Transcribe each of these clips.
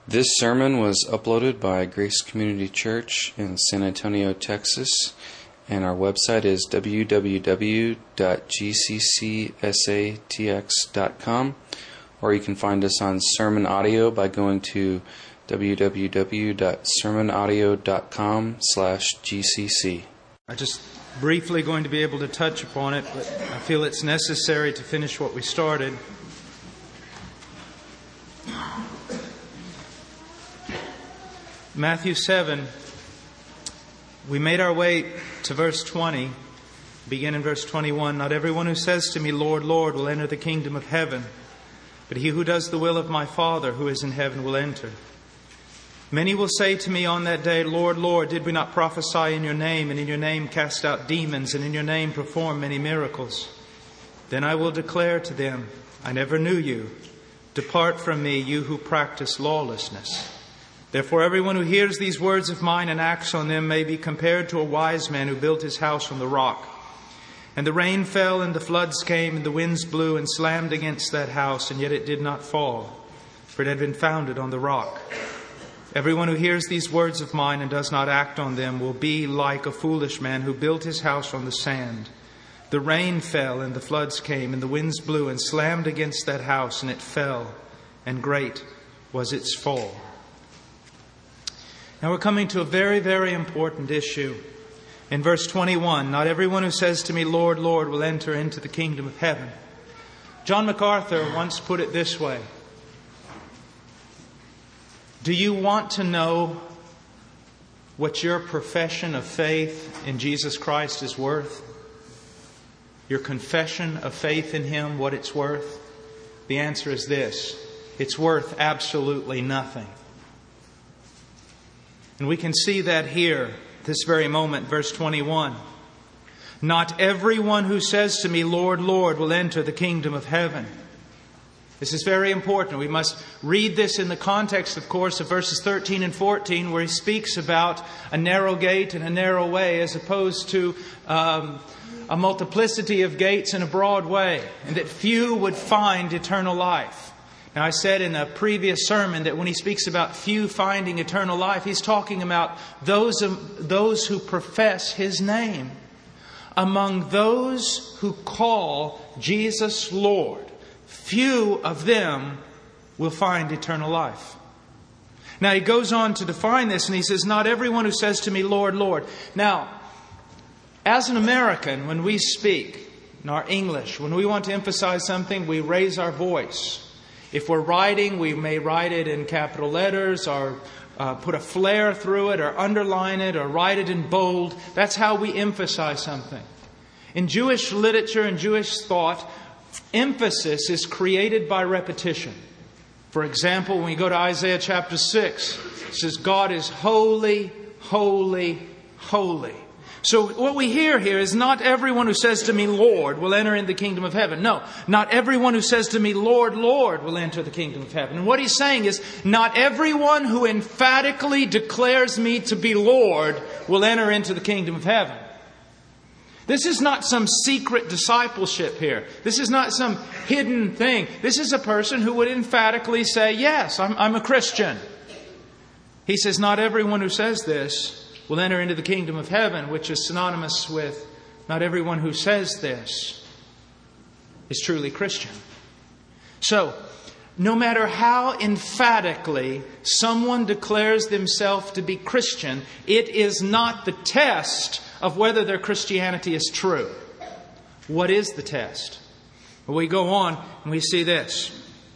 This sermon was uploaded by Grace Community Church in San Antonio, Texas, and our website is www.gccsatx.com, or you can find us on Sermon Audio by going to www.sermonaudio.com/GCC. I'm just briefly going to be able to touch upon it, but I feel it's necessary to finish what we started. Matthew 7, we made our way to verse 20, begin in verse 21. Not everyone who says to me, Lord, Lord, will enter the kingdom of heaven, but he who does the will of my Father who is in heaven will enter. Many will say to me on that day, Lord, Lord, did we not prophesy in your name, and in your name cast out demons, and in your name perform many miracles? Then I will declare to them, I never knew you. Depart from me, you who practice lawlessness. Therefore everyone who hears these words of mine and acts on them may be compared to a wise man who built his house on the rock. And the rain fell, and the floods came, and the winds blew and slammed against that house, and yet it did not fall, for it had been founded on the rock. Everyone who hears these words of mine and does not act on them will be like a foolish man who built his house on the sand. The rain fell, and the floods came, and the winds blew and slammed against that house, and it fell, and great was its fall. Now we're coming to a very, very important issue. In verse 21, not everyone who says to me, Lord, Lord, will enter into the kingdom of heaven. John MacArthur once put it this way. Do you want to know what your profession of faith in Jesus Christ is worth? Your confession of faith in Him, what it's worth? The answer is this. It's worth absolutely nothing. And we can see that here, this very moment, verse 21. Not everyone who says to me, Lord, Lord, will enter the kingdom of heaven. This is very important. We must read this in the context, of course, of verses 13 and 14, where he speaks about a narrow gate and a narrow way, as opposed to a multiplicity of gates and a broad way, and that few would find eternal life. Now, I said in a previous sermon that when he speaks about few finding eternal life, he's talking about those who profess His name. Among those who call Jesus Lord, few of them will find eternal life. Now, he goes on to define this, and he says, not everyone who says to me, Lord, Lord. Now, as an American, when we speak in our English, when we want to emphasize something, we raise our voice. If we're writing, we may write it in capital letters, or put a flare through it, or underline it, or write it in bold. That's how we emphasize something. In Jewish literature and Jewish thought, emphasis is created by repetition. For example, when we go to Isaiah chapter 6, it says, God is holy, holy, holy. So what we hear here is not everyone who says to me, Lord, will enter in the kingdom of heaven. No, not everyone who says to me, Lord, Lord, will enter the kingdom of heaven. And what he's saying is, not everyone who emphatically declares me to be Lord will enter into the kingdom of heaven. This is not some secret discipleship here. This is not some hidden thing. This is a person who would emphatically say, yes, I'm a Christian. He says, not everyone who says this will enter into the kingdom of heaven, which is synonymous with not everyone who says this is truly Christian. So, no matter how emphatically someone declares themselves to be Christian, it is not the test of whether their Christianity is true. What is the test? Well, we go on and we see this.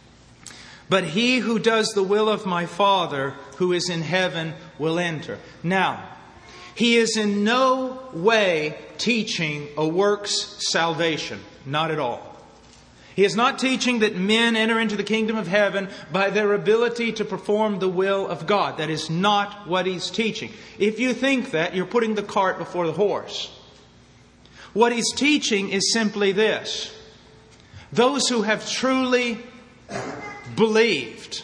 But he who does the will of my Father who is in heaven will enter. Now, he is in no way teaching a works salvation. Not at all. He is not teaching that men enter into the kingdom of heaven by their ability to perform the will of God. That is not what he's teaching. If you think that, you're putting the cart before the horse. What he's teaching is simply this. Those who have truly believed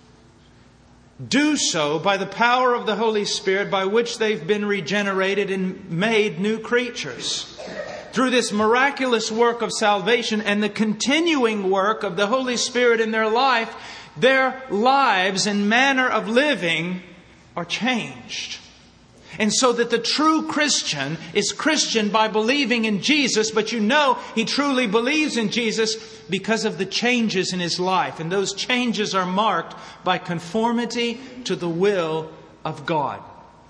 do so by the power of the Holy Spirit, by which they've been regenerated and made new creatures. Through this miraculous work of salvation and the continuing work of the Holy Spirit in their life, their lives and manner of living are changed. And so that the true Christian is Christian by believing in Jesus, but you know he truly believes in Jesus because of the changes in his life. And those changes are marked by conformity to the will of God.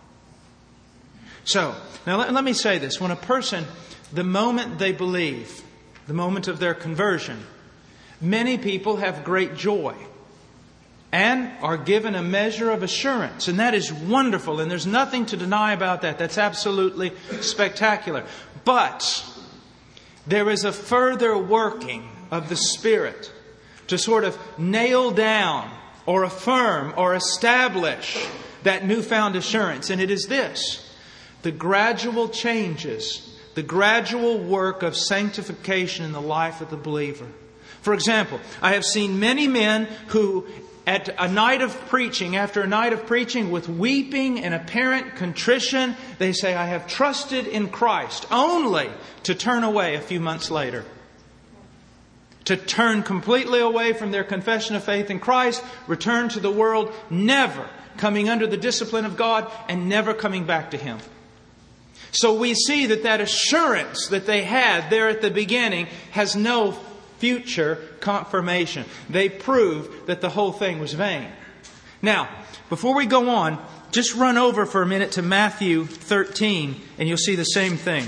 So, now let me say this. When a person, the moment they believe, the moment of their conversion, many people have great joy and are given a measure of assurance. And that is wonderful. And there's nothing to deny about that. That's absolutely spectacular. But there is a further working of the Spirit to sort of nail down or affirm or establish that newfound assurance. And it is this: the gradual changes, the gradual work of sanctification in the life of the believer. For example, I have seen many men who, at a night of preaching, after a night of preaching with weeping and apparent contrition, they say, I have trusted in Christ, only to turn away a few months later. To turn completely away from their confession of faith in Christ, return to the world, never coming under the discipline of God and never coming back to Him. So we see that assurance that they had there at the beginning has no future confirmation. They prove that the whole thing was vain. Now, before we go on, just run over for a minute to Matthew 13 and you'll see the same thing.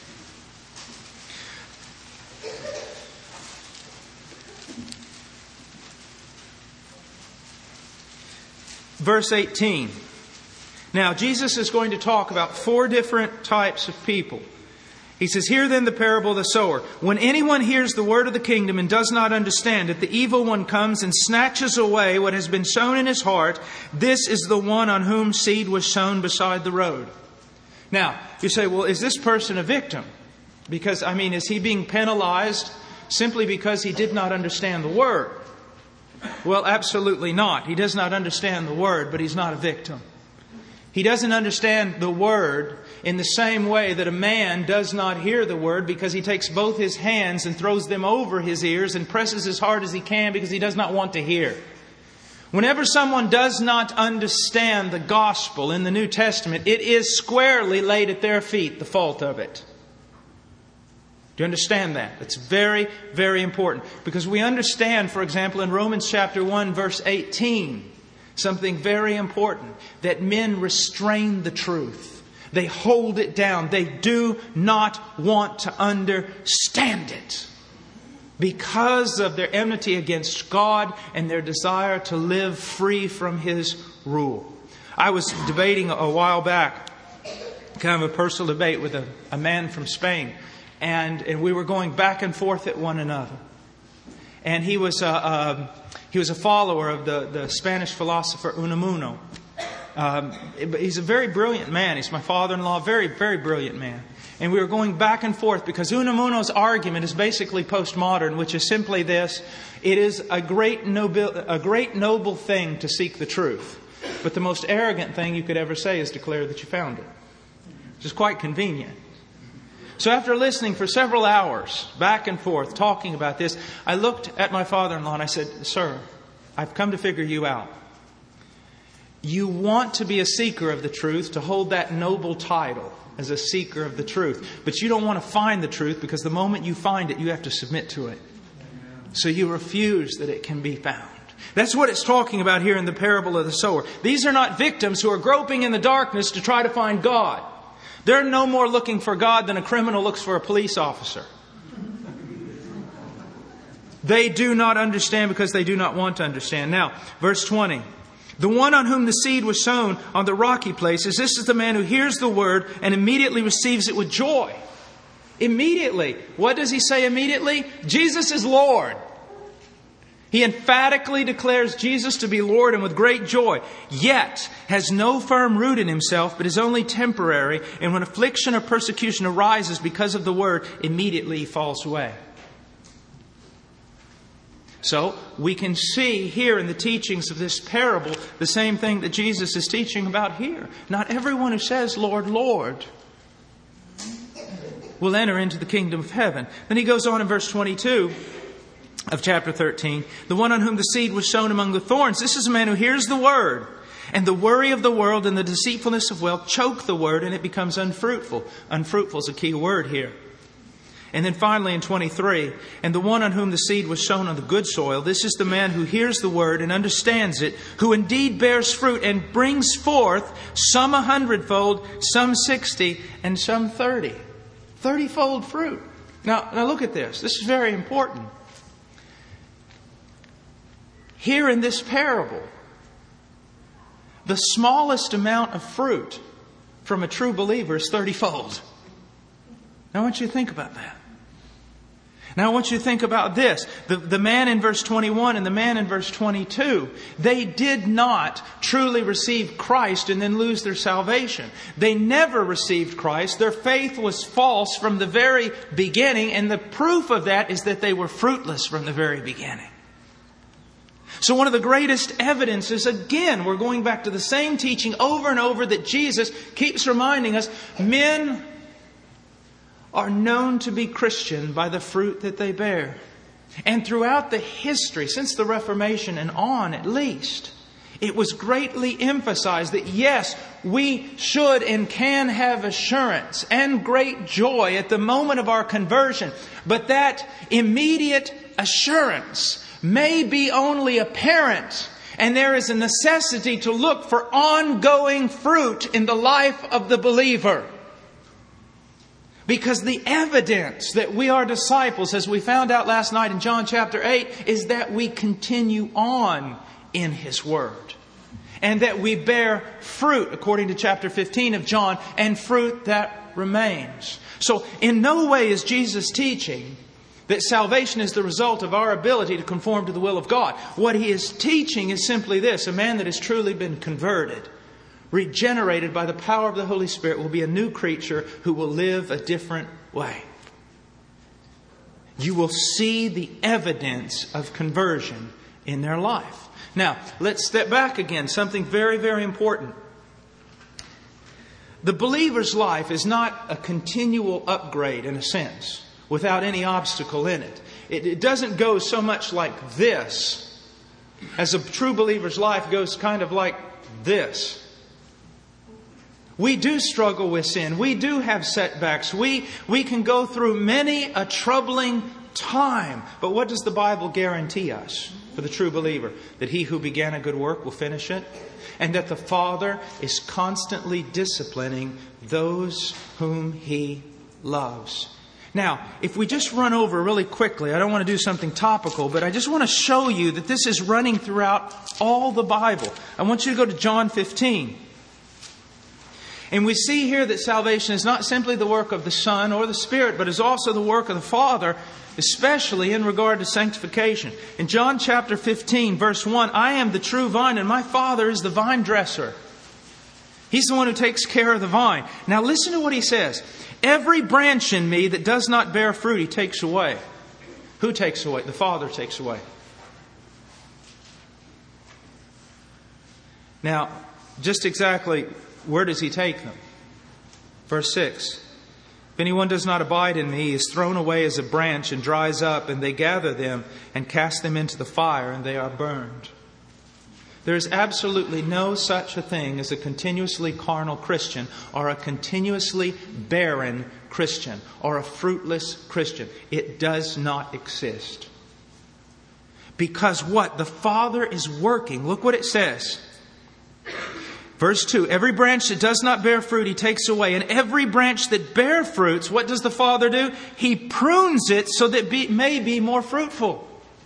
Verse 18. Now, Jesus is going to talk about 4 different types of people. He says, hear then the parable of the sower. When anyone hears the word of the kingdom and does not understand it, the evil one comes and snatches away what has been sown in his heart. This is the one on whom seed was sown beside the road. Now, you say, well, is this person a victim? Because, is he being penalized simply because he did not understand the word? Well, absolutely not. He does not understand the word, but he's not a victim. He doesn't understand the word in the same way that a man does not hear the word, because he takes both his hands and throws them over his ears and presses as hard as he can because he does not want to hear. Whenever someone does not understand the gospel in the New Testament, it is squarely laid at their feet, the fault of it. Do you understand that? It's very, very important. Because we understand, for example, in Romans chapter 1, verse 18, something very important, that men restrain the truth. They hold it down. They do not want to understand it because of their enmity against God and their desire to live free from His rule. I was debating a while back, kind of a personal debate with a man from Spain, and we were going back and forth at one another. And he was a follower of the Spanish philosopher Unamuno. He's a very brilliant man. He's my father-in-law, very, very brilliant man. And we were going back and forth because Unamuno's argument is basically postmodern, which is simply this: it is a great noble thing to seek the truth, but the most arrogant thing you could ever say is declare that you found it, which is quite convenient. So after listening for several hours, back and forth, talking about this, I looked at my father-in-law and I said, Sir, I've come to figure you out. You want to be a seeker of the truth, to hold that noble title as a seeker of the truth. But you don't want to find the truth because the moment you find it, you have to submit to it. So you refuse that it can be found. That's what it's talking about here in the parable of the sower. These are not victims who are groping in the darkness to try to find God. They're no more looking for God than a criminal looks for a police officer. They do not understand because they do not want to understand. Now, verse 20. The one on whom the seed was sown on the rocky places, this is the man who hears the word and immediately receives it with joy. Immediately. What does he say immediately? Jesus is Lord. He emphatically declares Jesus to be Lord, and with great joy, yet has no firm root in himself, but is only temporary. And when affliction or persecution arises because of the word, immediately he falls away. So we can see here in the teachings of this parable the same thing that Jesus is teaching about here. Not everyone who says, Lord, Lord, will enter into the kingdom of heaven. Then he goes on in verse 22. of chapter 13, the one on whom the seed was sown among the thorns. This is a man who hears the word, and the worry of the world and the deceitfulness of wealth choke the word, and it becomes unfruitful. Unfruitful is a key word here. And then finally in 23, and the one on whom the seed was sown on the good soil, this is the man who hears the word and understands it, who indeed bears fruit and brings forth some 100-fold, some 60, and some 30. 30-fold fruit. Now look at this. This is very important. Here in this parable, the smallest amount of fruit from a true believer is 30-fold. Now I want you to think about that. Now I want you to think about this. The man in verse 21 and the man in verse 22, they did not truly receive Christ and then lose their salvation. They never received Christ. Their faith was false from the very beginning, and the proof of that is that they were fruitless from the very beginning. So one of the greatest evidences, again, we're going back to the same teaching over and over that Jesus keeps reminding us, men are known to be Christian by the fruit that they bear. And throughout the history, since the Reformation and on at least, it was greatly emphasized that yes, we should and can have assurance and great joy at the moment of our conversion, but that immediate assurance may be only apparent, and there is a necessity to look for ongoing fruit in the life of the believer. Because the evidence that we are disciples, as we found out last night in John chapter 8, is that we continue on in His Word. And that we bear fruit, according to chapter 15 of John, and fruit that remains. So in no way is Jesus teaching that salvation is the result of our ability to conform to the will of God. What He is teaching is simply this: a man that has truly been converted, regenerated by the power of the Holy Spirit, will be a new creature who will live a different way. You will see the evidence of conversion in their life. Now, let's step back again. Something very, very important. The believer's life is not a continual upgrade in a sense, without any obstacle in it. It doesn't go so much like this, as a true believer's life goes kind of like this. We do struggle with sin. We do have setbacks. We can go through many a troubling time. But what does the Bible guarantee us for the true believer? That he who began a good work will finish it. And that the Father is constantly disciplining those whom He loves. Now, if we just run over really quickly, I don't want to do something topical, but I just want to show you that this is running throughout all the Bible. I want you to go to John 15. And we see here that salvation is not simply the work of the Son or the Spirit, but is also the work of the Father, especially in regard to sanctification. In John chapter 15, verse 1, I am the true vine and my Father is the vine dresser. He's the one who takes care of the vine. Now listen to what He says. Every branch in me that does not bear fruit, He takes away. Who takes away? The Father takes away. Now, just exactly where does He take them? Verse 6. If anyone does not abide in me, he is thrown away as a branch and dries up, and they gather them and cast them into the fire, and they are burned. There is absolutely no such a thing as a continuously carnal Christian or a continuously barren Christian or a fruitless Christian. It does not exist. Because what? The Father is working. Look what it says. Verse 2, every branch that does not bear fruit, He takes away. And every branch that bear fruits, what does the Father do? He prunes it so that it may be more fruitful.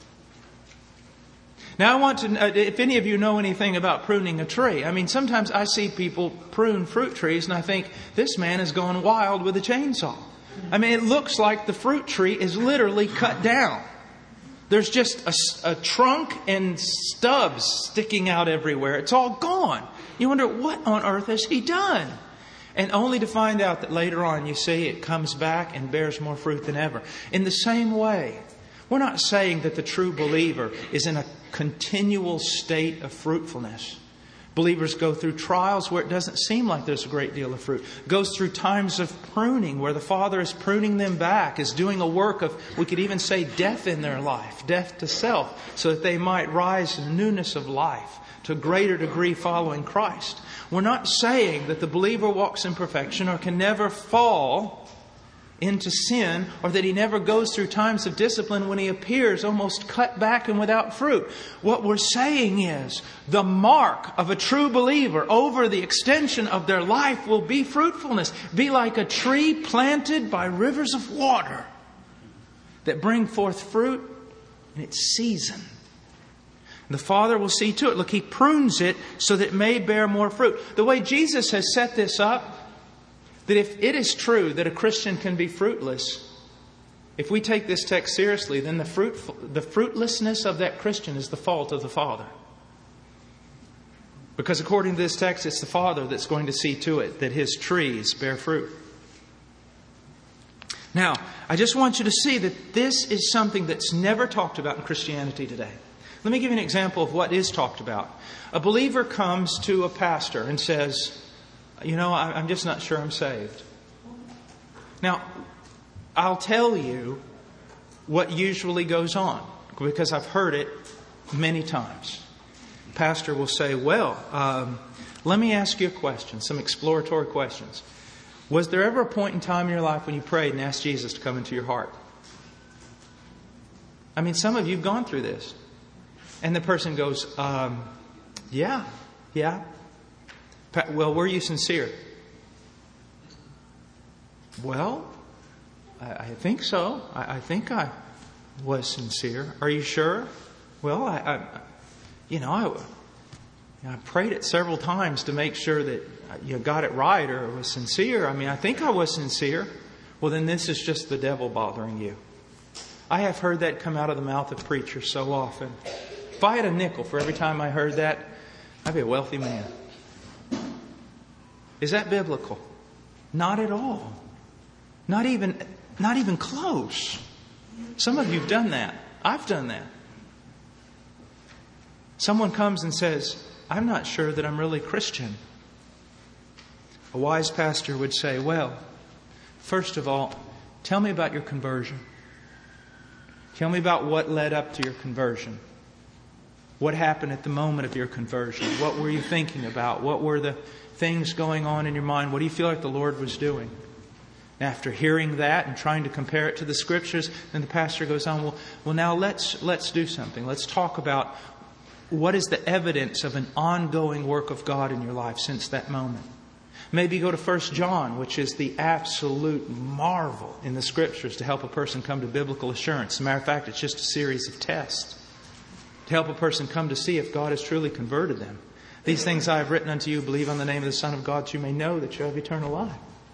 Now I want to know if any of you know anything about pruning a tree. I mean, sometimes I see people prune fruit trees and I think, this man has gone wild with a chainsaw. I mean, it looks like the fruit tree is literally cut down. There's just a trunk and stubs sticking out everywhere. It's all gone. You wonder, what on earth has he done? And only to find out that later on, you see, it comes back and bears more fruit than ever. In the same way, we're not saying that the true believer is in a continual state of fruitfulness. Believers go through trials where it doesn't seem like there's a great deal of fruit. Goes through times of pruning where the Father is pruning them back, is doing a work of, we could even say, death in their life, death to self, so that they might rise in newness of life to a greater degree following Christ. We're not saying that the believer walks in perfection or can never fall into sin, or that he never goes through times of discipline when he appears almost cut back and without fruit. What we're saying is the mark of a true believer over the extension of their life will be fruitfulness. Be like a tree planted by rivers of water that bring forth fruit in its season. The Father will see to it. Look, He prunes it so that it may bear more fruit. The way Jesus has set this up, that if it is true that a Christian can be fruitless, if we take this text seriously, then the fruitlessness of that Christian is the fault of the Father. Because according to this text, it's the Father that's going to see to it that His trees bear fruit. Now, I just want you to see that this is something that's never talked about in Christianity today. Let me give you an example of what is talked about. A believer comes to a pastor and says, I'm just not sure I'm saved. Now, I'll tell you what usually goes on, because I've heard it many times. The pastor will say, let me ask you a question, some exploratory questions. Was there ever a point in time in your life when you prayed and asked Jesus to come into your heart? I mean, some of you have gone through this. And the person goes, yeah. Well, were you sincere? Well, I think so. I think I was sincere. Are you sure? Well, I prayed it several times to make sure that you got it right or it was sincere. I mean, I think I was sincere. Well, then this is just the devil bothering you. I have heard that come out of the mouth of preachers so often. If I had a nickel for every time I heard that, I'd be a wealthy man. Is that biblical? Not at all. Not even close. Some of you have done that. I've done that. Someone comes and says, I'm not sure that I'm really Christian. A wise pastor would say, well, first of all, tell me about your conversion. Tell me about what led up to your conversion. What happened at the moment of your conversion? What were you thinking about? What were the things going on in your mind? What do you feel like the Lord was doing? After hearing that and trying to compare it to the Scriptures, then the pastor goes on, well now let's do something. Let's talk about what is the evidence of an ongoing work of God in your life since that moment. Maybe go to 1 John, which is the absolute marvel in the Scriptures to help a person come to biblical assurance. As a matter of fact, it's just a series of tests to help a person come to see if God has truly converted them. These things I have written unto you, believe on the name of the Son of God, that you may know that you have eternal life.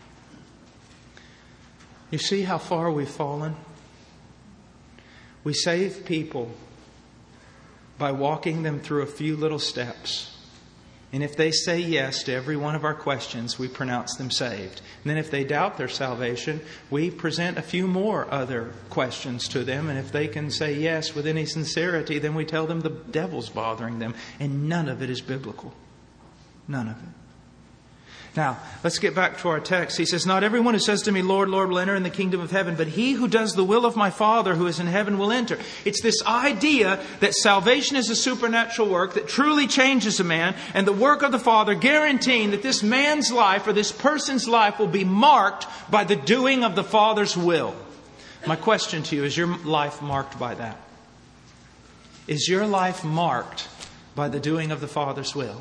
You see how far we've fallen? We save people by walking them through a few little steps. And if they say yes to every one of our questions, we pronounce them saved. And then if they doubt their salvation, we present a few more other questions to them. And if they can say yes with any sincerity, then we tell them the devil's bothering them. And none of it is biblical. None of it. Now, let's get back to our text. He says, not everyone who says to me, Lord, Lord, will enter in the kingdom of heaven, but he who does the will of my Father who is in heaven will enter. It's this idea that salvation is a supernatural work that truly changes a man, and the work of the Father guaranteeing that this man's life or this person's life will be marked by the doing of the Father's will. My question to you, is your life marked by that? Is your life marked by the doing of the Father's will?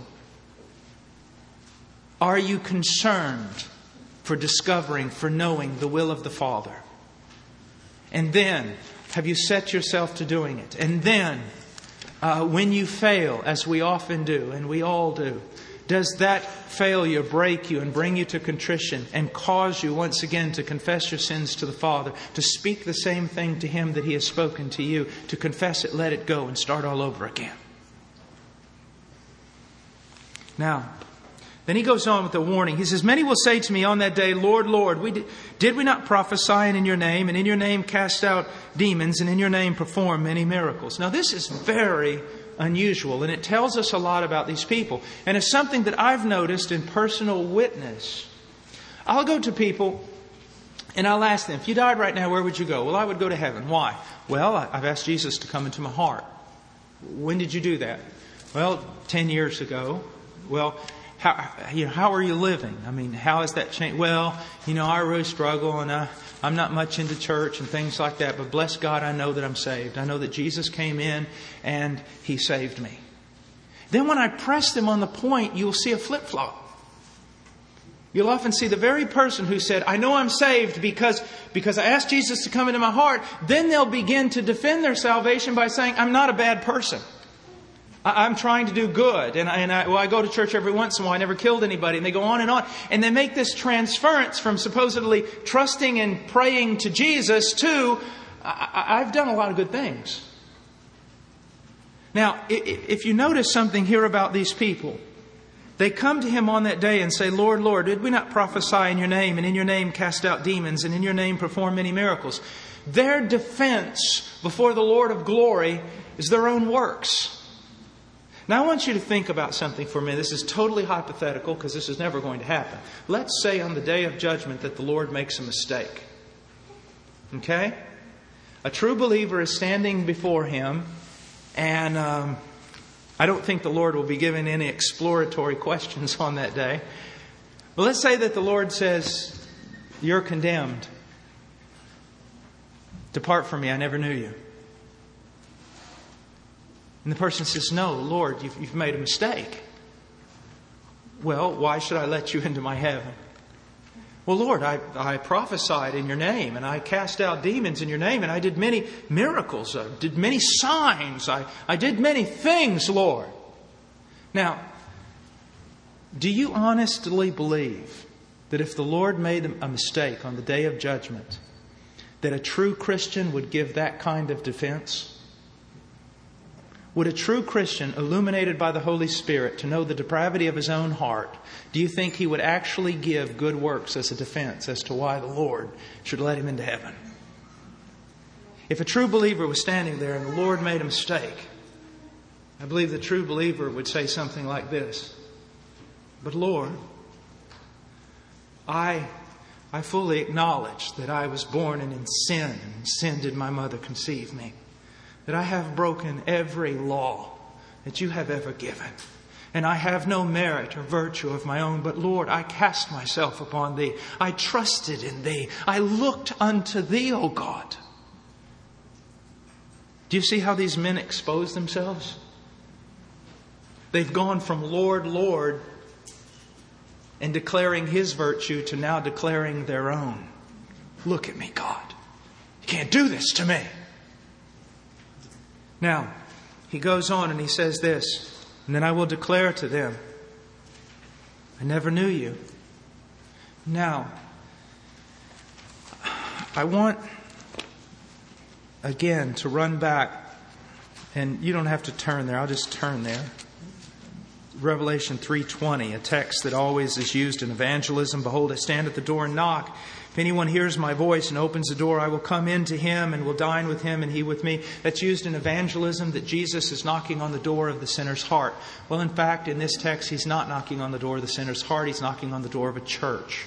Are you concerned for discovering, for knowing the will of the Father? And then, have you set yourself to doing it? And then, when you fail, as we often do, and we all do, does that failure break you and bring you to contrition and cause you once again to confess your sins to the Father, to speak the same thing to Him that He has spoken to you, to confess it, let it go, and start all over again? Now, then he goes on with the warning. He says, many will say to me on that day, Lord, Lord, did we not prophesy in your name, and in your name cast out demons, and in your name perform many miracles? Now this is very, unusual, and it tells us a lot about these people. And it's something that I've noticed in personal witness. I'll go to people and I'll ask them, if you died right now, where would you go? Well, I would go to heaven. Why? Well, I've asked Jesus to come into my heart. When did you do that? Well, 10 years ago. Well, how are you living? I mean, how has that changed? Well, I really struggle, and I'm not much into church and things like that. But bless God, I know that I'm saved. I know that Jesus came in and He saved me. Then when I press them on the point, you'll see a flip-flop. You'll often see the very person who said, I know I'm saved because I asked Jesus to come into my heart. Then they'll begin to defend their salvation by saying, I'm not a bad person. I'm trying to do good. And I go to church every once in a while. I never killed anybody. And they go on. And they make this transference from supposedly trusting and praying to Jesus to, I've done a lot of good things. Now, if you notice something here about these people, they come to Him on that day and say, Lord, Lord, did we not prophesy in Your name, and in Your name cast out demons, and in Your name perform many miracles? Their defense before the Lord of glory is their own works. Now, I want you to think about something for a minute. This is totally hypothetical because this is never going to happen. Let's say on the day of judgment that the Lord makes a mistake. Okay? A true believer is standing before Him, and I don't think the Lord will be given any exploratory questions on that day. But let's say that the Lord says, you're condemned. Depart from me, I never knew you. And the person says, no, Lord, you've made a mistake. Well, why should I let you into my heaven? Well, Lord, I prophesied in Your name, and I cast out demons in Your name, and I did many miracles, I did many signs, I did many things, Lord. Now, do you honestly believe that if the Lord made a mistake on the day of judgment, that a true Christian would give that kind of defense? Would a true Christian, illuminated by the Holy Spirit to know the depravity of his own heart, do you think he would actually give good works as a defense as to why the Lord should let him into heaven? If a true believer was standing there and the Lord made a mistake, I believe the true believer would say something like this. But Lord, I fully acknowledge that I was born in sin, and in sin did my mother conceive me. That I have broken every law that You have ever given. And I have no merit or virtue of my own. But Lord, I cast myself upon Thee. I trusted in Thee. I looked unto Thee, O God. Do you see how these men expose themselves? They've gone from Lord, Lord, and declaring His virtue to now declaring their own. Look at me, God. You can't do this to me. Now, he goes on and he says this, and then I will declare to them, I never knew you. Now, I want, again, to run back, and you don't have to turn there, I'll just turn there. Revelation 3:20, a text that always is used in evangelism. Behold, I stand at the door and knock. If anyone hears my voice and opens the door, I will come in to him and will dine with him and he with me. That's used in evangelism, that Jesus is knocking on the door of the sinner's heart. Well, in fact, in this text, He's not knocking on the door of the sinner's heart. He's knocking on the door of a church.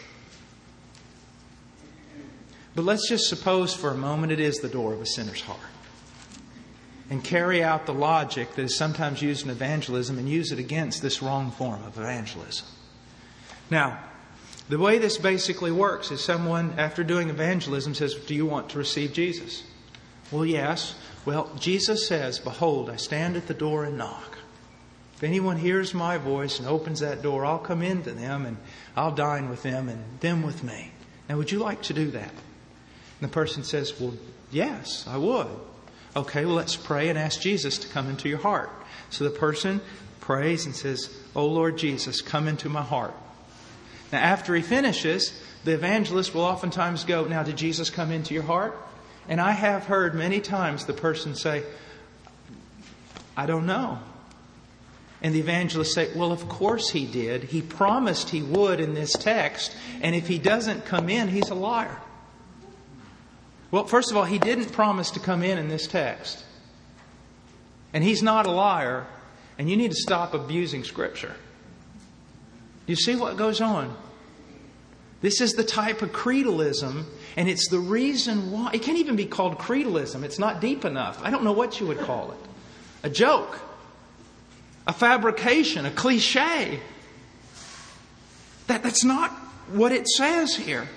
But let's just suppose for a moment it is the door of a sinner's heart. And carry out the logic that is sometimes used in evangelism and use it against this wrong form of evangelism. Now, the way this basically works is someone, after doing evangelism, says, do you want to receive Jesus? Well, yes. Well, Jesus says, behold, I stand at the door and knock. If anyone hears my voice and opens that door, I'll come into them and I'll dine with them and them with me. Now, would you like to do that? And the person says, well, yes, I would. Okay, well, let's pray and ask Jesus to come into your heart. So the person prays and says, oh, Lord Jesus, come into my heart. Now, after he finishes, the evangelist will oftentimes go, now, did Jesus come into your heart? And I have heard many times the person say, I don't know. And the evangelist say, well, of course He did. He promised He would in this text. And if He doesn't come in, he's a liar. Well, first of all, He didn't promise to come in this text. and he's not a liar, and you need to stop abusing Scripture. You see what goes on? This is the type of creedalism, and it's the reason why. It can't even be called creedalism. It's not deep enough. I don't know what you would call it. A joke. A fabrication. A cliche. That's not what it says here.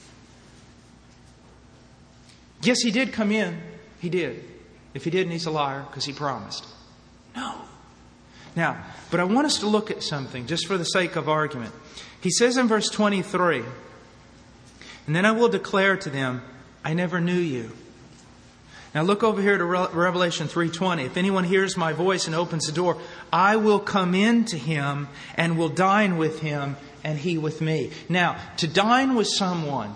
Yes, He did come in. He did. If He didn't, He's a liar because He promised. No. Now, but I want us to look at something just for the sake of argument. He says in verse 23, "And then I will declare to them, I never knew you." Now look over here to Revelation 3:20. "If anyone hears my voice and opens the door, I will come in to him and will dine with him and he with me." Now, to dine with someone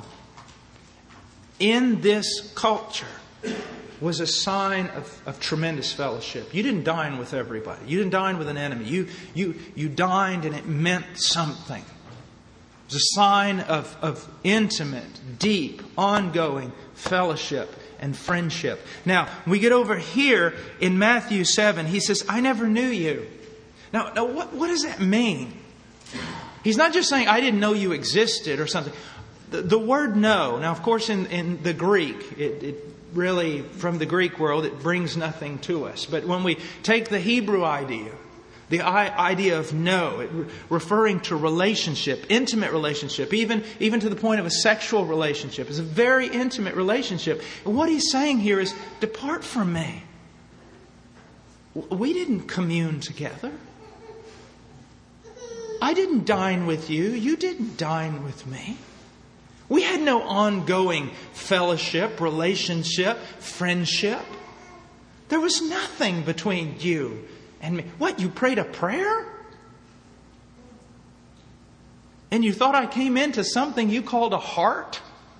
in this culture was a sign of tremendous fellowship. You didn't dine with everybody. You didn't dine with an enemy. You dined and it meant something. It was a sign of intimate, deep, ongoing fellowship and friendship. Now, we get over here in Matthew 7. He says, "I never knew you." Now what does that mean? He's not just saying, "I didn't know you existed" or something. The word "know," now of course in the Greek, it really, from the Greek world, it brings nothing to us. But when we take the Hebrew idea, the idea of know, it referring to relationship, intimate relationship, even to the point of a sexual relationship, is a very intimate relationship. And what he's saying here is, depart from me. We didn't commune together. I didn't dine with you. You didn't dine with me. We had no ongoing fellowship, relationship, friendship. There was nothing between you and me. What, you prayed a prayer? And you thought I came into something you called a heart?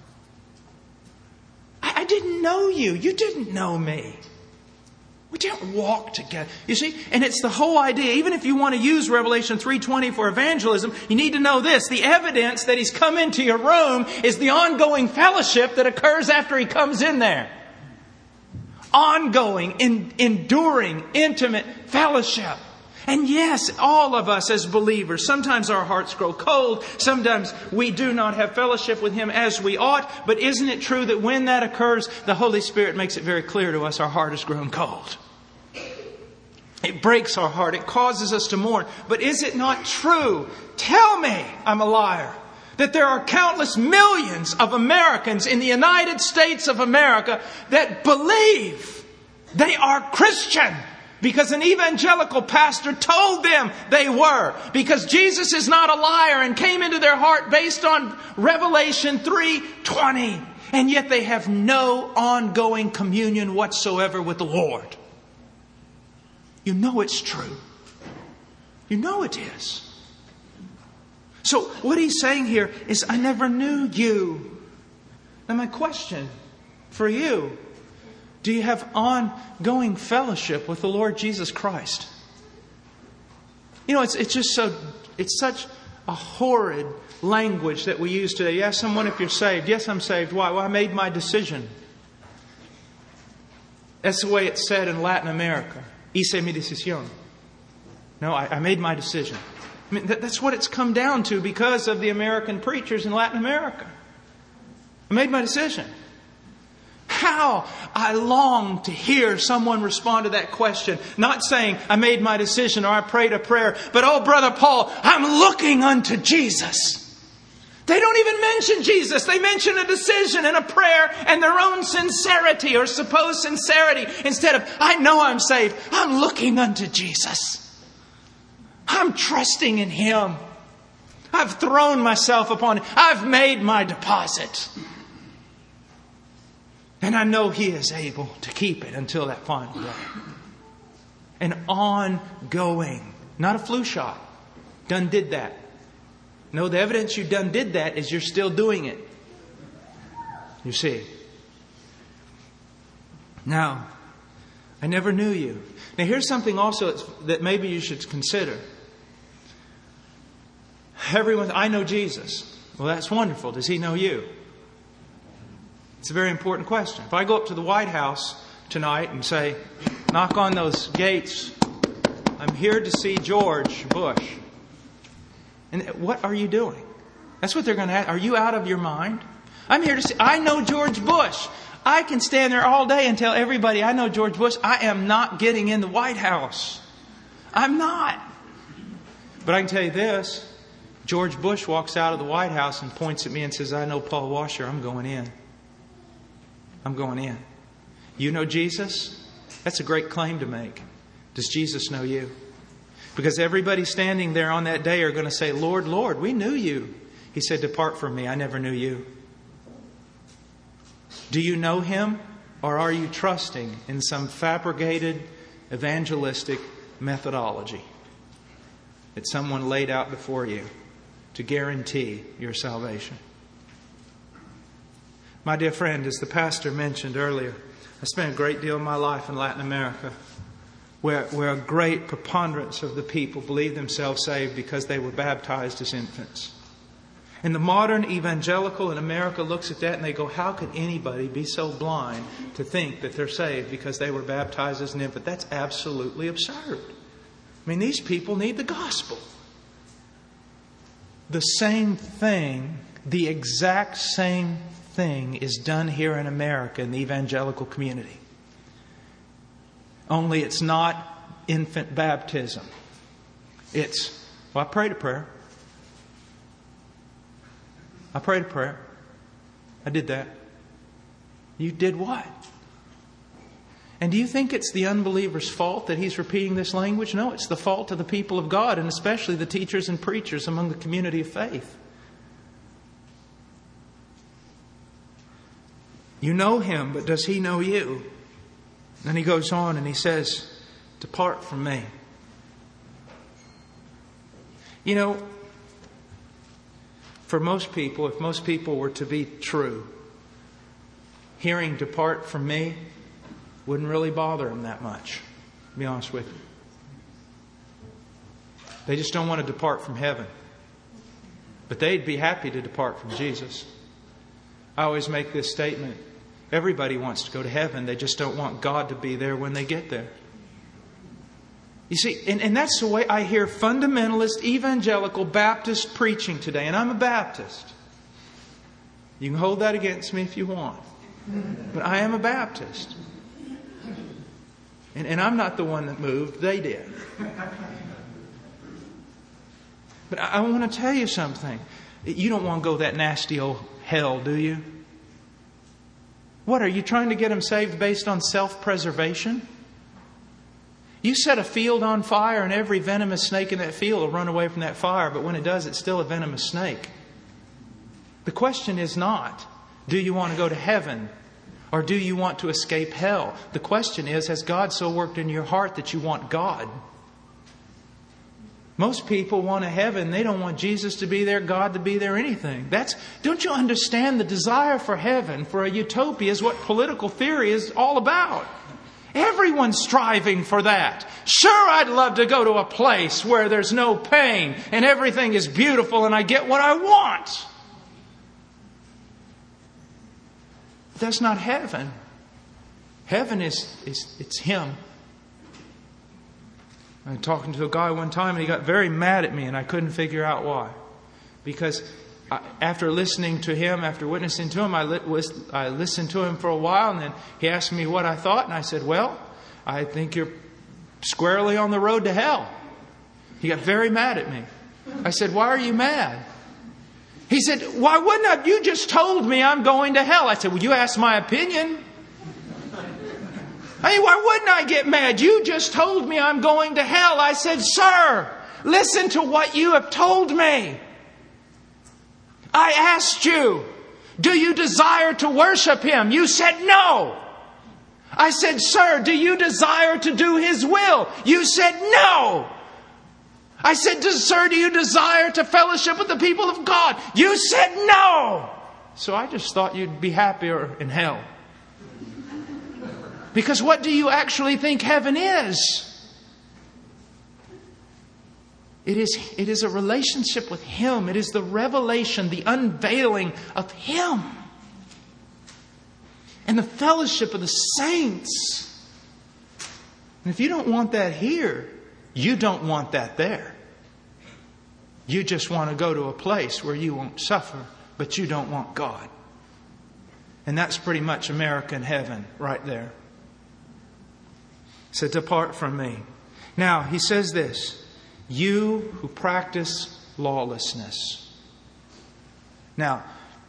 I didn't know you. You didn't know me. We didn't walk together. You see? And it's the whole idea. Even if you want to use Revelation 3:20 for evangelism, you need to know this. The evidence that He's come into your room is the ongoing fellowship that occurs after He comes in there. Ongoing, enduring, intimate fellowship. And yes, all of us as believers, sometimes our hearts grow cold. Sometimes we do not have fellowship with Him as we ought. But isn't it true that when that occurs, the Holy Spirit makes it very clear to us our heart has grown cold? It breaks our heart. It causes us to mourn. But is it not true? Tell me I'm a liar. That there are countless millions of Americans in the United States of America that believe they are Christian because an evangelical pastor told them they were. Because Jesus is not a liar and came into their heart based on Revelation 3:20. And yet they have no ongoing communion whatsoever with the Lord. You know it's true. You know it is. So what he's saying here is, I never knew you. Now my question for you, do you have ongoing fellowship with the Lord Jesus Christ? You know, it's such a horrid language that we use today. Yes, someone, if you're saved. Yes, I'm saved. Why? Well, I made my decision. That's the way it's said in Latin America. Hice mi decisión. No, I made my decision. I mean, that's what it's come down to because of the American preachers in Latin America. I made my decision. How I long to hear someone respond to that question. Not saying, I made my decision or I prayed a prayer. But, oh, Brother Paul, I'm looking unto Jesus. They don't even mention Jesus. They mention a decision and a prayer and their own sincerity or supposed sincerity. Instead of, I know I'm saved. I'm looking unto Jesus. I'm trusting in Him. I've thrown myself upon Him. I've made my deposit. And I know He is able to keep it until that final day. An ongoing, not a flu shot. Done did that. No, the evidence you done did that is you're still doing it. You see. Now, I never knew you. Now here's something also that maybe you should consider. Everyone, I know Jesus. Well, that's wonderful. Does He know you? It's a very important question. If I go up to the White House tonight and say, knock on those gates. I'm here to see George Bush. And what are you doing? That's what they're going to ask. Are you out of your mind? I'm here to see. I know George Bush. I can stand there all day and tell everybody I know George Bush. I am not getting in the White House. I'm not. But I can tell you this. George Bush walks out of the White House and points at me and says, I know Paul Washer. I'm going in. I'm going in. You know Jesus? That's a great claim to make. Does Jesus know you? Because everybody standing there on that day are going to say, Lord, Lord, we knew you. He said, depart from me. I never knew you. Do you know Him? Or are you trusting in some fabricated evangelistic methodology that someone laid out before you to guarantee your salvation? My dear friend, as the pastor mentioned earlier, I spent a great deal of my life in Latin America where a great preponderance of the people believed themselves saved because they were baptized as infants. And the modern evangelical in America looks at that and they go, how could anybody be so blind to think that they're saved because they were baptized as an infant? That's absolutely absurd. I mean, these people need the gospel. The same thing, the exact same thing is done here in America in the evangelical community. Only it's not infant baptism. It's, well, I prayed a prayer. I prayed a prayer. I did that. You did what? And do you think it's the unbeliever's fault that he's repeating this language? No, it's the fault of the people of God, and especially the teachers and preachers among the community of faith. You know Him, but does He know you? Then he goes on and he says, depart from me. You know, for most people, if most people were to be true, hearing depart from me wouldn't really bother them that much, to be honest with you. They just don't want to depart from heaven. But they'd be happy to depart from Jesus. I always make this statement. Everybody wants to go to heaven. They just don't want God to be there when they get there. You see, and that's the way I hear fundamentalist, evangelical, Baptist preaching today. And I'm a Baptist. You can hold that against me if you want. But I am a Baptist. And I'm not the one that moved. They did. But I want to tell you something. You don't want to go that nasty old hell, do you? What, are you trying to get them saved based on self-preservation? You set a field on fire and every venomous snake in that field will run away from that fire. But when it does, it's still a venomous snake. The question is not, do you want to go to heaven? Or do you want to escape hell? The question is, has God so worked in your heart that you want God? Most people want a heaven. They don't want Jesus to be there, God to be there, anything. Don't you understand the desire for heaven, for a utopia, is what political theory is all about. Everyone's striving for that. Sure, I'd love to go to a place where there's no pain and everything is beautiful and I get what I want. But that's not heaven. Heaven it's Him. I was talking to a guy one time and he got very mad at me and I couldn't figure out why. Because after listening to him, after witnessing to him, I listened to him for a while and then he asked me what I thought and I said, well, I think you're squarely on the road to hell. He got very mad at me. I said, why are you mad? He said, why wouldn't I? You just told me I'm going to hell. I said, well, you asked my opinion. Hey, why wouldn't I get mad? You just told me I'm going to hell. I said, sir, listen to what you have told me. I asked you, do you desire to worship Him? You said no. I said, sir, do you desire to do His will? You said no. I said, sir, do you desire to fellowship with the people of God? You said no. So I just thought you'd be happier in hell. Because what do you actually think heaven is? It is a relationship with Him. It is the revelation, the unveiling of Him. And the fellowship of the saints. And if you don't want that here, you don't want that there. You just want to go to a place where you won't suffer, but you don't want God. And that's pretty much American heaven right there. So depart from me. Now, he says this, you who practice lawlessness. Now,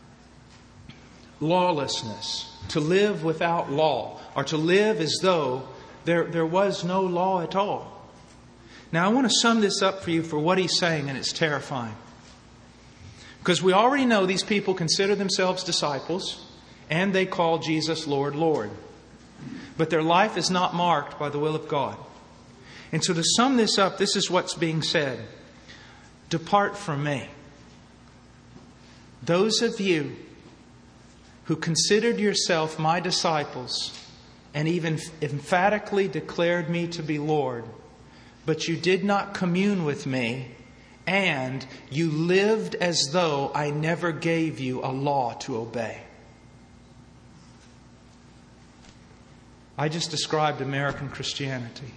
lawlessness, to live without law, or to live as though there was no law at all. Now, I want to sum this up for you for what he's saying, and it's terrifying. Because we already know these people consider themselves disciples, and they call Jesus Lord, Lord. But their life is not marked by the will of God. And so to sum this up, this is what's being said. Depart from me. Those of you who considered yourself my disciples and even emphatically declared me to be Lord, but you did not commune with me, and you lived as though I never gave you a law to obey. I just described American Christianity.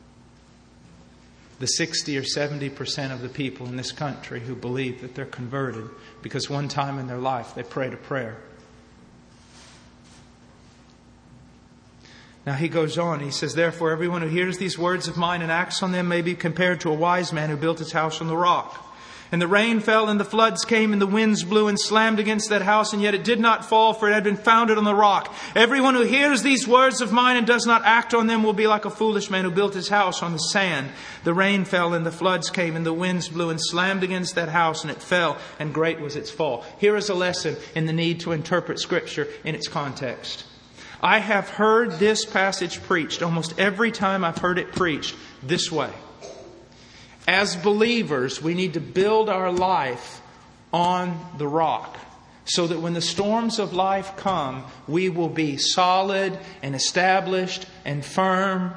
The 60 or 70% of the people in this country who believe that they're converted because one time in their life they prayed a prayer. Now he goes on, he says, therefore everyone who hears these words of mine and acts on them may be compared to a wise man who built his house on the rock. And the rain fell and the floods came and the winds blew and slammed against that house, and yet it did not fall, for it had been founded on the rock. Everyone who hears these words of mine and does not act on them will be like a foolish man who built his house on the sand. The rain fell and the floods came and the winds blew and slammed against that house, and it fell, and great was its fall. Here is a lesson in the need to interpret Scripture in its context. I have heard this passage preached almost every time I've heard it preached this way. As believers, we need to build our life on the rock so that when the storms of life come, we will be solid and established and firm.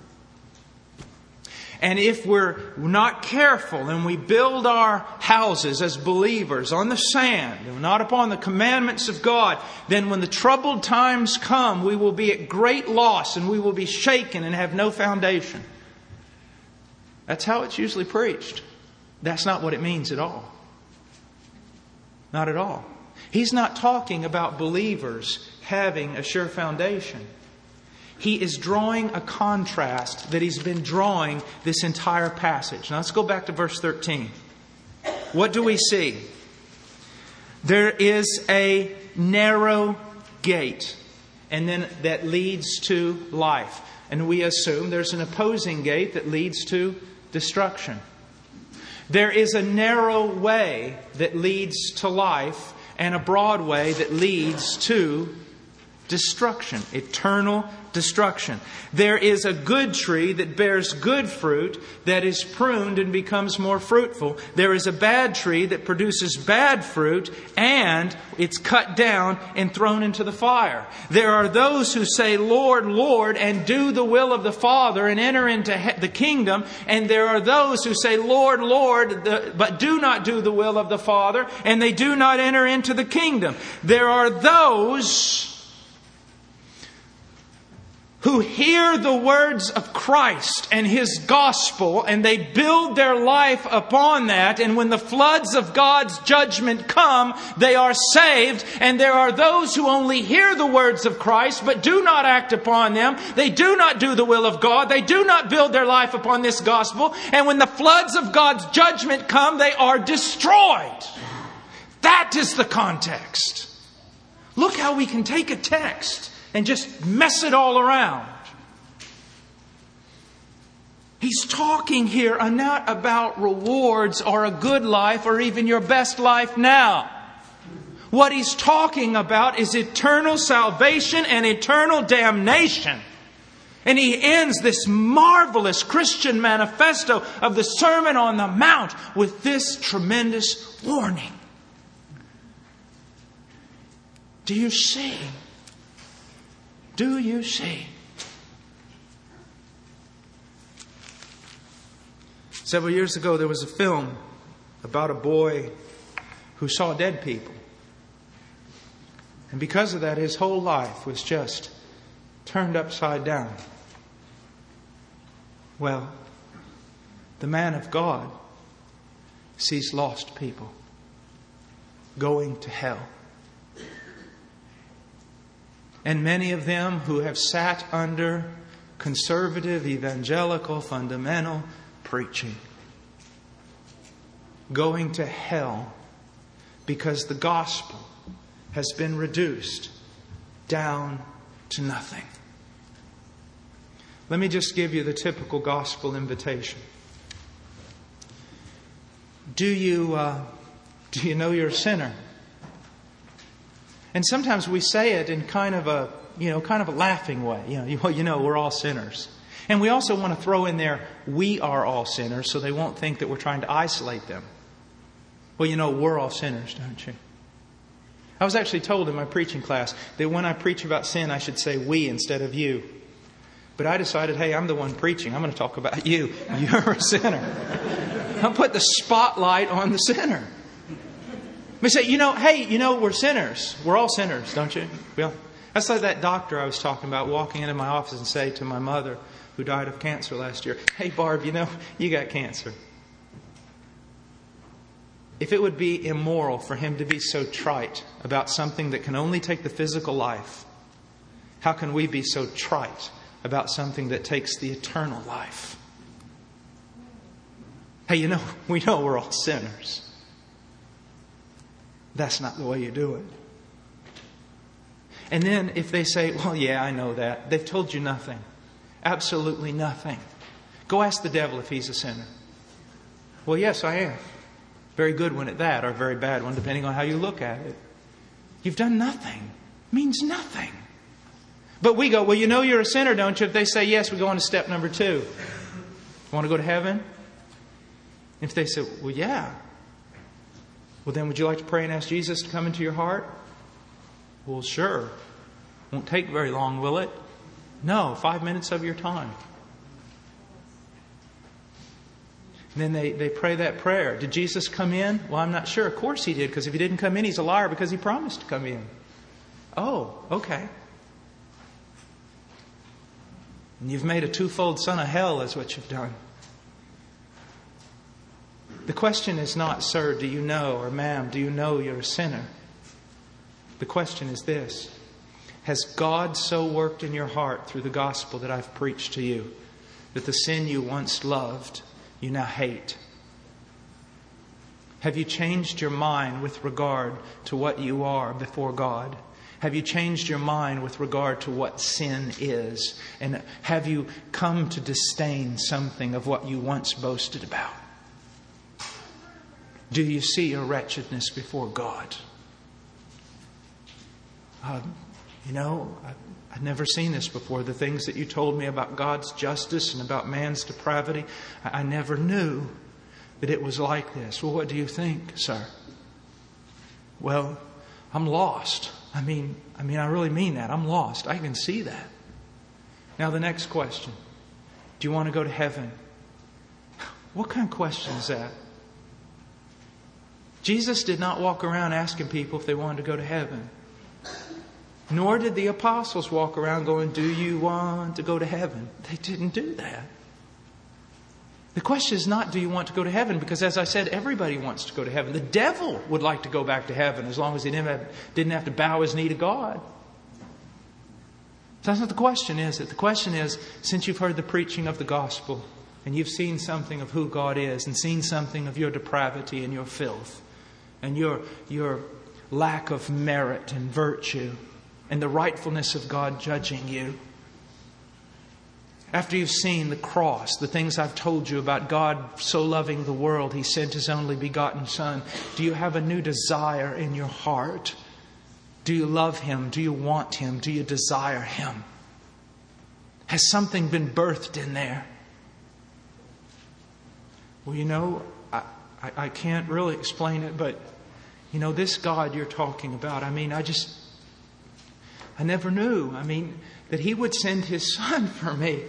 And if we're not careful and we build our houses as believers on the sand and not upon the commandments of God, then when the troubled times come, we will be at great loss and we will be shaken and have no foundation. That's how it's usually preached. That's not what it means at all. Not at all. He's not talking about believers having a sure foundation. He is drawing a contrast that he's been drawing this entire passage. Now let's go back to verse 13. What do we see? There is a narrow gate, and then that leads to life. And we assume there's an opposing gate that leads to destruction. There is a narrow way that leads to life and a broad way that leads to destruction, eternal destruction. There is a good tree that bears good fruit that is pruned and becomes more fruitful. There is a bad tree that produces bad fruit and it's cut down and thrown into the fire. There are those who say, Lord, Lord, and do the will of the Father and enter into the kingdom. And there are those who say, Lord, Lord, but do not do the will of the Father, and they do not enter into the kingdom. There are those who hear the words of Christ and His gospel, and they build their life upon that, and when the floods of God's judgment come, they are saved. And there are those who only hear the words of Christ but do not act upon them. They do not do the will of God. They do not build their life upon this gospel. And when the floods of God's judgment come, they are destroyed. That is the context. Look how we can take a text and just mess it all around. He's talking here not about rewards or a good life or even your best life now. What he's talking about is eternal salvation and eternal damnation. And he ends this marvelous Christian manifesto of the Sermon on the Mount with this tremendous warning. Do you see? Do you see? Several years ago, there was a film about a boy who saw dead people. And because of that, his whole life was just turned upside down. Well, the man of God sees lost people going to hell. And many of them who have sat under conservative, evangelical, fundamental preaching, going to hell because the gospel has been reduced down to nothing. Let me just give you the typical gospel invitation. Do you know you're a sinner? And sometimes we say it in kind of a laughing way. We're all sinners. And we also want to throw in there, we are all sinners, so they won't think that we're trying to isolate them. Well, we're all sinners, don't you? I was actually told in my preaching class that when I preach about sin, I should say we instead of you. But I decided, hey, I'm the one preaching. I'm going to talk about you. You're a sinner. I'll put the spotlight on the sinner. We say, we're sinners. We're all sinners, don't you? Well, that's like that doctor I was talking about walking into my office and say to my mother, who died of cancer last year, hey, Barb, you got cancer. If it would be immoral for him to be so trite about something that can only take the physical life, how can we be so trite about something that takes the eternal life? Hey, we know we're all sinners. That's not the way you do it. And then if they say, well, yeah, I know that. They've told you nothing. Absolutely nothing. Go ask the devil if he's a sinner. Well, yes, I am. Very good one at that, or very bad one, depending on how you look at it. You've done nothing. It means nothing. But we go, well, you're a sinner, don't you? If they say yes, we go on to step number 2. Want to go to heaven? If they say, well, yeah. Well, then would you like to pray and ask Jesus to come into your heart? Well, sure. Won't take very long, will it? No, 5 minutes of your time. And then they pray that prayer. Did Jesus come in? Well, I'm not sure. Of course he did, because if he didn't come in, he's a liar because he promised to come in. Oh, okay. And you've made a twofold son of hell is what you've done. The question is not, sir, do you know, or ma'am, do you know you're a sinner? The question is this: has God so worked in your heart through the gospel that I've preached to you that the sin you once loved, you now hate? Have you changed your mind with regard to what you are before God? Have you changed your mind with regard to what sin is? And have you come to disdain something of what you once boasted about? Do you see your wretchedness before God? I've never seen this before. The things that you told me about God's justice and about man's depravity, I never knew that it was like this. Well, what do you think, sir? Well, I'm lost. I really mean that. I'm lost. I can see that. Now, the next question. Do you want to go to heaven? What kind of question is that? Jesus did not walk around asking people if they wanted to go to heaven. Nor did the apostles walk around going, do you want to go to heaven? They didn't do that. The question is not, do you want to go to heaven? Because as I said, everybody wants to go to heaven. The devil would like to go back to heaven as long as he didn't have to bow his knee to God. So that's not the question, is it? The question is, since you've heard the preaching of the gospel and you've seen something of who God is and seen something of your depravity and your filth and your lack of merit and virtue and the rightfulness of God judging you, after you've seen the cross, the things I've told you about God so loving the world, He sent His only begotten Son, do you have a new desire in your heart? Do you love Him? Do you want Him? Do you desire Him? Has something been birthed in there? Well, I can't really explain it, but this God you're talking about, I never knew. That He would send His Son for me.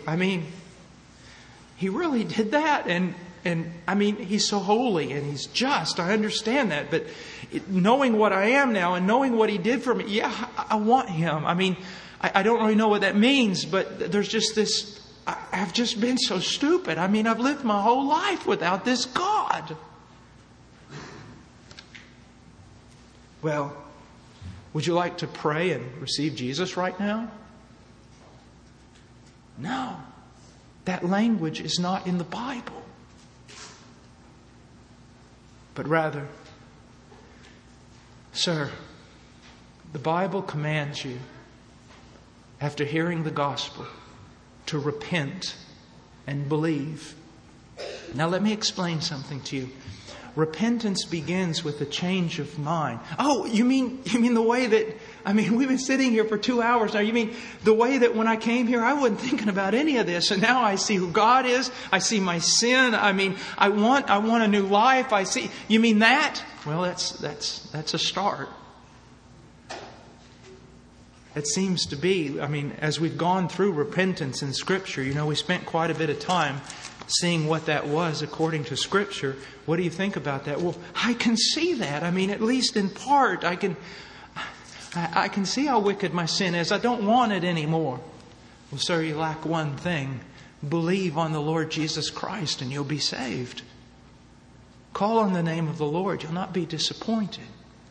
He really did that. And He's so holy and He's just. I understand that. But knowing what I am now and knowing what He did for me, yeah, I want Him. I don't really know what that means, but there's just this, I've just been so stupid. I mean, I've lived my whole life without this God. Well, would you like to pray and receive Jesus right now? No. That language is not in the Bible. But rather, sir, the Bible commands you, after hearing the gospel, to repent and believe. Now let me explain something to you. Repentance begins with a change of mind. Oh, you mean the way that, we've been sitting here for 2 hours now. You mean the way that when I came here, I wasn't thinking about any of this. And now I see who God is. I see my sin. I want a new life. I see. You mean that? Well, that's a start. It seems to be, as we've gone through repentance in Scripture, we spent quite a bit of time seeing what that was according to Scripture. What do you think about that? Well, I can see that. At least in part, I can see how wicked my sin is. I don't want it anymore. Well, sir, you lack one thing. Believe on the Lord Jesus Christ and you'll be saved. Call on the name of the Lord. You'll not be disappointed.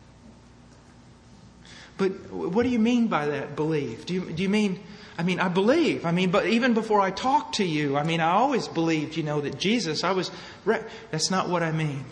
But what do you mean by that, believe? Do you mean... I believe. But even before I talk to you, I always believed, that Jesus, that's not what I mean.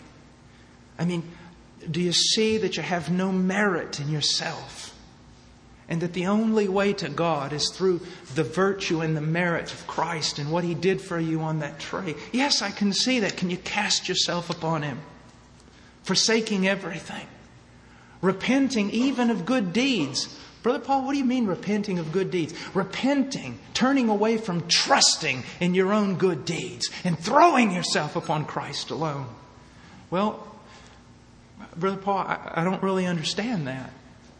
Do you see that you have no merit in yourself? And that the only way to God is through the virtue and the merit of Christ and what He did for you on that tree? Yes, I can see that. Can you cast yourself upon Him? Forsaking everything. Repenting even of good deeds. Brother Paul, what do you mean repenting of good deeds? Repenting, turning away from trusting in your own good deeds and throwing yourself upon Christ alone. Well, Brother Paul, I don't really understand that.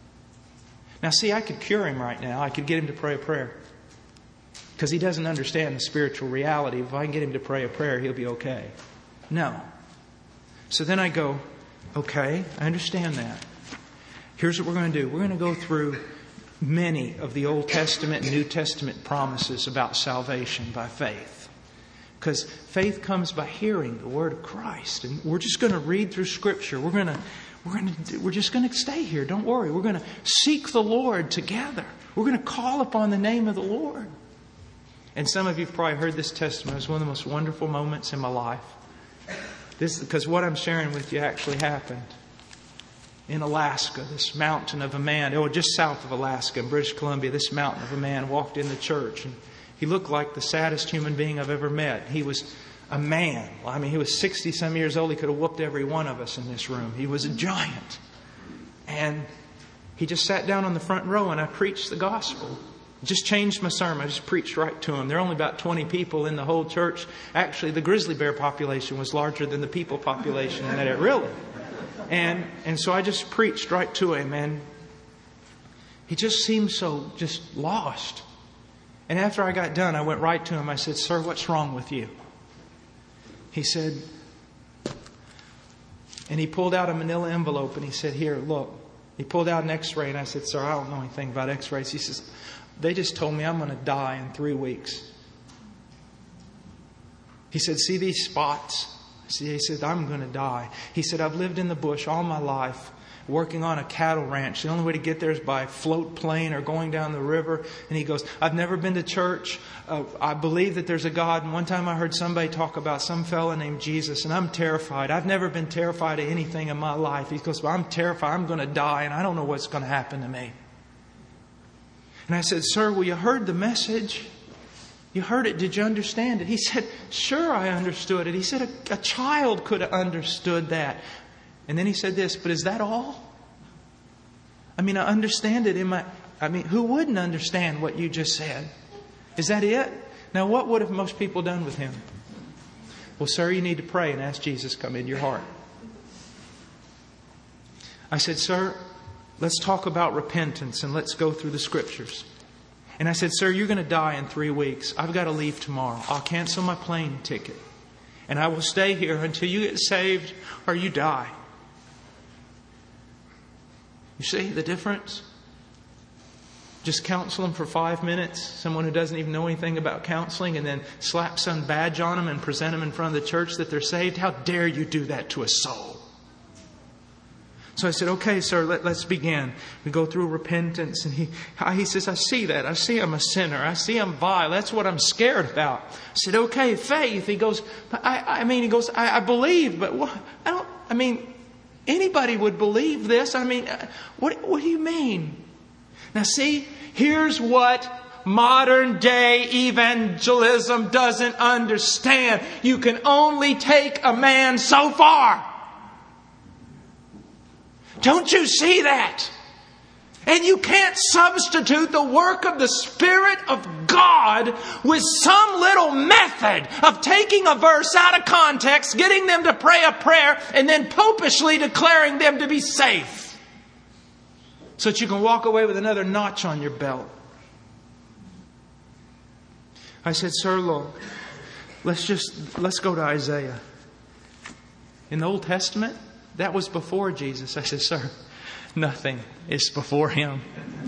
Now see, I could cure him right now. I could get him to pray a prayer. Because he doesn't understand the spiritual reality. If I can get him to pray a prayer, he'll be okay. No. So then I go, okay, I understand that. Here's what we're going to do. We're going to go through many of the Old Testament and New Testament promises about salvation by faith. Because faith comes by hearing the Word of Christ. And we're just going to read through Scripture. We're just going to stay here. Don't worry. We're going to seek the Lord together. We're going to call upon the name of the Lord. And some of you have probably heard this testimony. It was one of the most wonderful moments in my life. Because what I'm sharing with you actually happened. In Alaska, this mountain of a man, just south of Alaska, in British Columbia, this mountain of a man walked in the church. And he looked like the saddest human being I've ever met. He was a man. He was 60-some years old. He could have whooped every one of us in this room. He was a giant. And he just sat down on the front row and I preached the gospel. Just changed my sermon. I just preached right to him. There are only about 20 people in the whole church. Actually, the grizzly bear population was larger than the people population in that. Really. And so I just preached right to him, and he just seemed so just lost. And after I got done, I went right to him. I said, "Sir, what's wrong with you?" He said, and he pulled out a manila envelope and he said, "Here, look." He pulled out an x-ray and I said, "Sir, I don't know anything about x-rays." He says, "They just told me I'm going to die in 3 weeks." He said, "See these spots?" He said, "I'm going to die." He said, "I've lived in the bush all my life, working on a cattle ranch. The only way to get there is by float plane or going down the river." And he goes, "I've never been to church. I believe that there's a God. And one time I heard somebody talk about some fella named Jesus, and I'm terrified. I've never been terrified of anything in my life." He goes, "Well, I'm terrified. I'm going to die, and I don't know what's going to happen to me." And I said, "Sir, well, you heard the message. You heard it. Did you understand it?" He said, "Sure, I understood it." He said, a child could have understood that. And then he said this, "But is that all? I understand it in my... who wouldn't understand what you just said? Is that it? Now, what would have most people done with him?" "Well, sir, you need to pray and ask Jesus to come into your heart." I said, "Sir, let's talk about repentance and let's go through the Scriptures." And I said, "Sir, you're going to die in 3 weeks. I've got to leave tomorrow. I'll cancel my plane ticket. And I will stay here until you get saved or you die." You see the difference? just counsel them for 5 minutes, someone who doesn't even know anything about counseling, and then slap some badge on them and present them in front of the church that they're saved? How dare you do that to a soul? So I said, okay, sir, let's begin. We go through repentance. And he says, I see that. I see I'm a sinner. I see I'm vile. That's what I'm scared about. I said, okay, faith. He goes, I believe, but anybody would believe this. What do you mean? Now see, here's what modern day evangelism doesn't understand. You can only take a man so far. Don't you see that? And you can't substitute the work of the Spirit of God with some little method of taking a verse out of context, getting them to pray a prayer, and then popishly declaring them to be safe, so that you can walk away with another notch on your belt. I said, sir, look, let's go to Isaiah. In the Old Testament, that was before Jesus. I said, sir, nothing is before Him.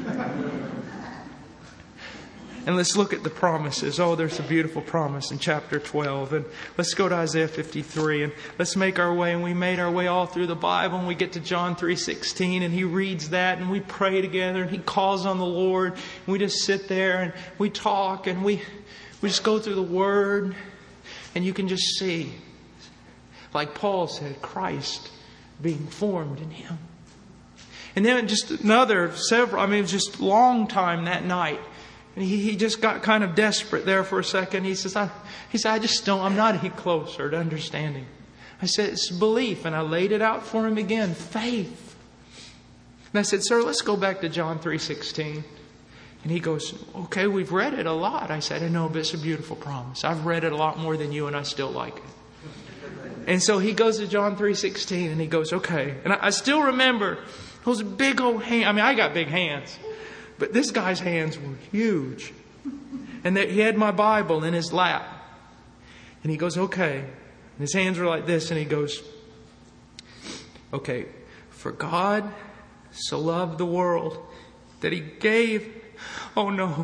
And let's look at the promises. Oh, there's a beautiful promise in chapter 12. And let's go to Isaiah 53 and let's make our way. And we made our way all through the Bible. And we get to John 3:16 and he reads that and we pray together and he calls on the Lord. And we just sit there and we talk and we just go through the Word. And you can just see, like Paul said, Christ being formed in him. And then just it was just a long time that night. And he just got kind of desperate there for a second. He said, I'm not any closer to understanding. I said, it's belief. And I laid it out for him again. Faith. And I said, sir, let's go back to John 3:16. And he goes, okay, we've read it a lot. I said, I know, but it's a beautiful promise. I've read it a lot more than you and I still like it. And so he goes to John 3:16 and he goes, okay. And I still remember those big old hands. I got big hands. But this guy's hands were huge. And he had my Bible in his lap. And he goes, okay. And his hands were like this. And he goes, okay. For God so loved the world that He gave. Oh no.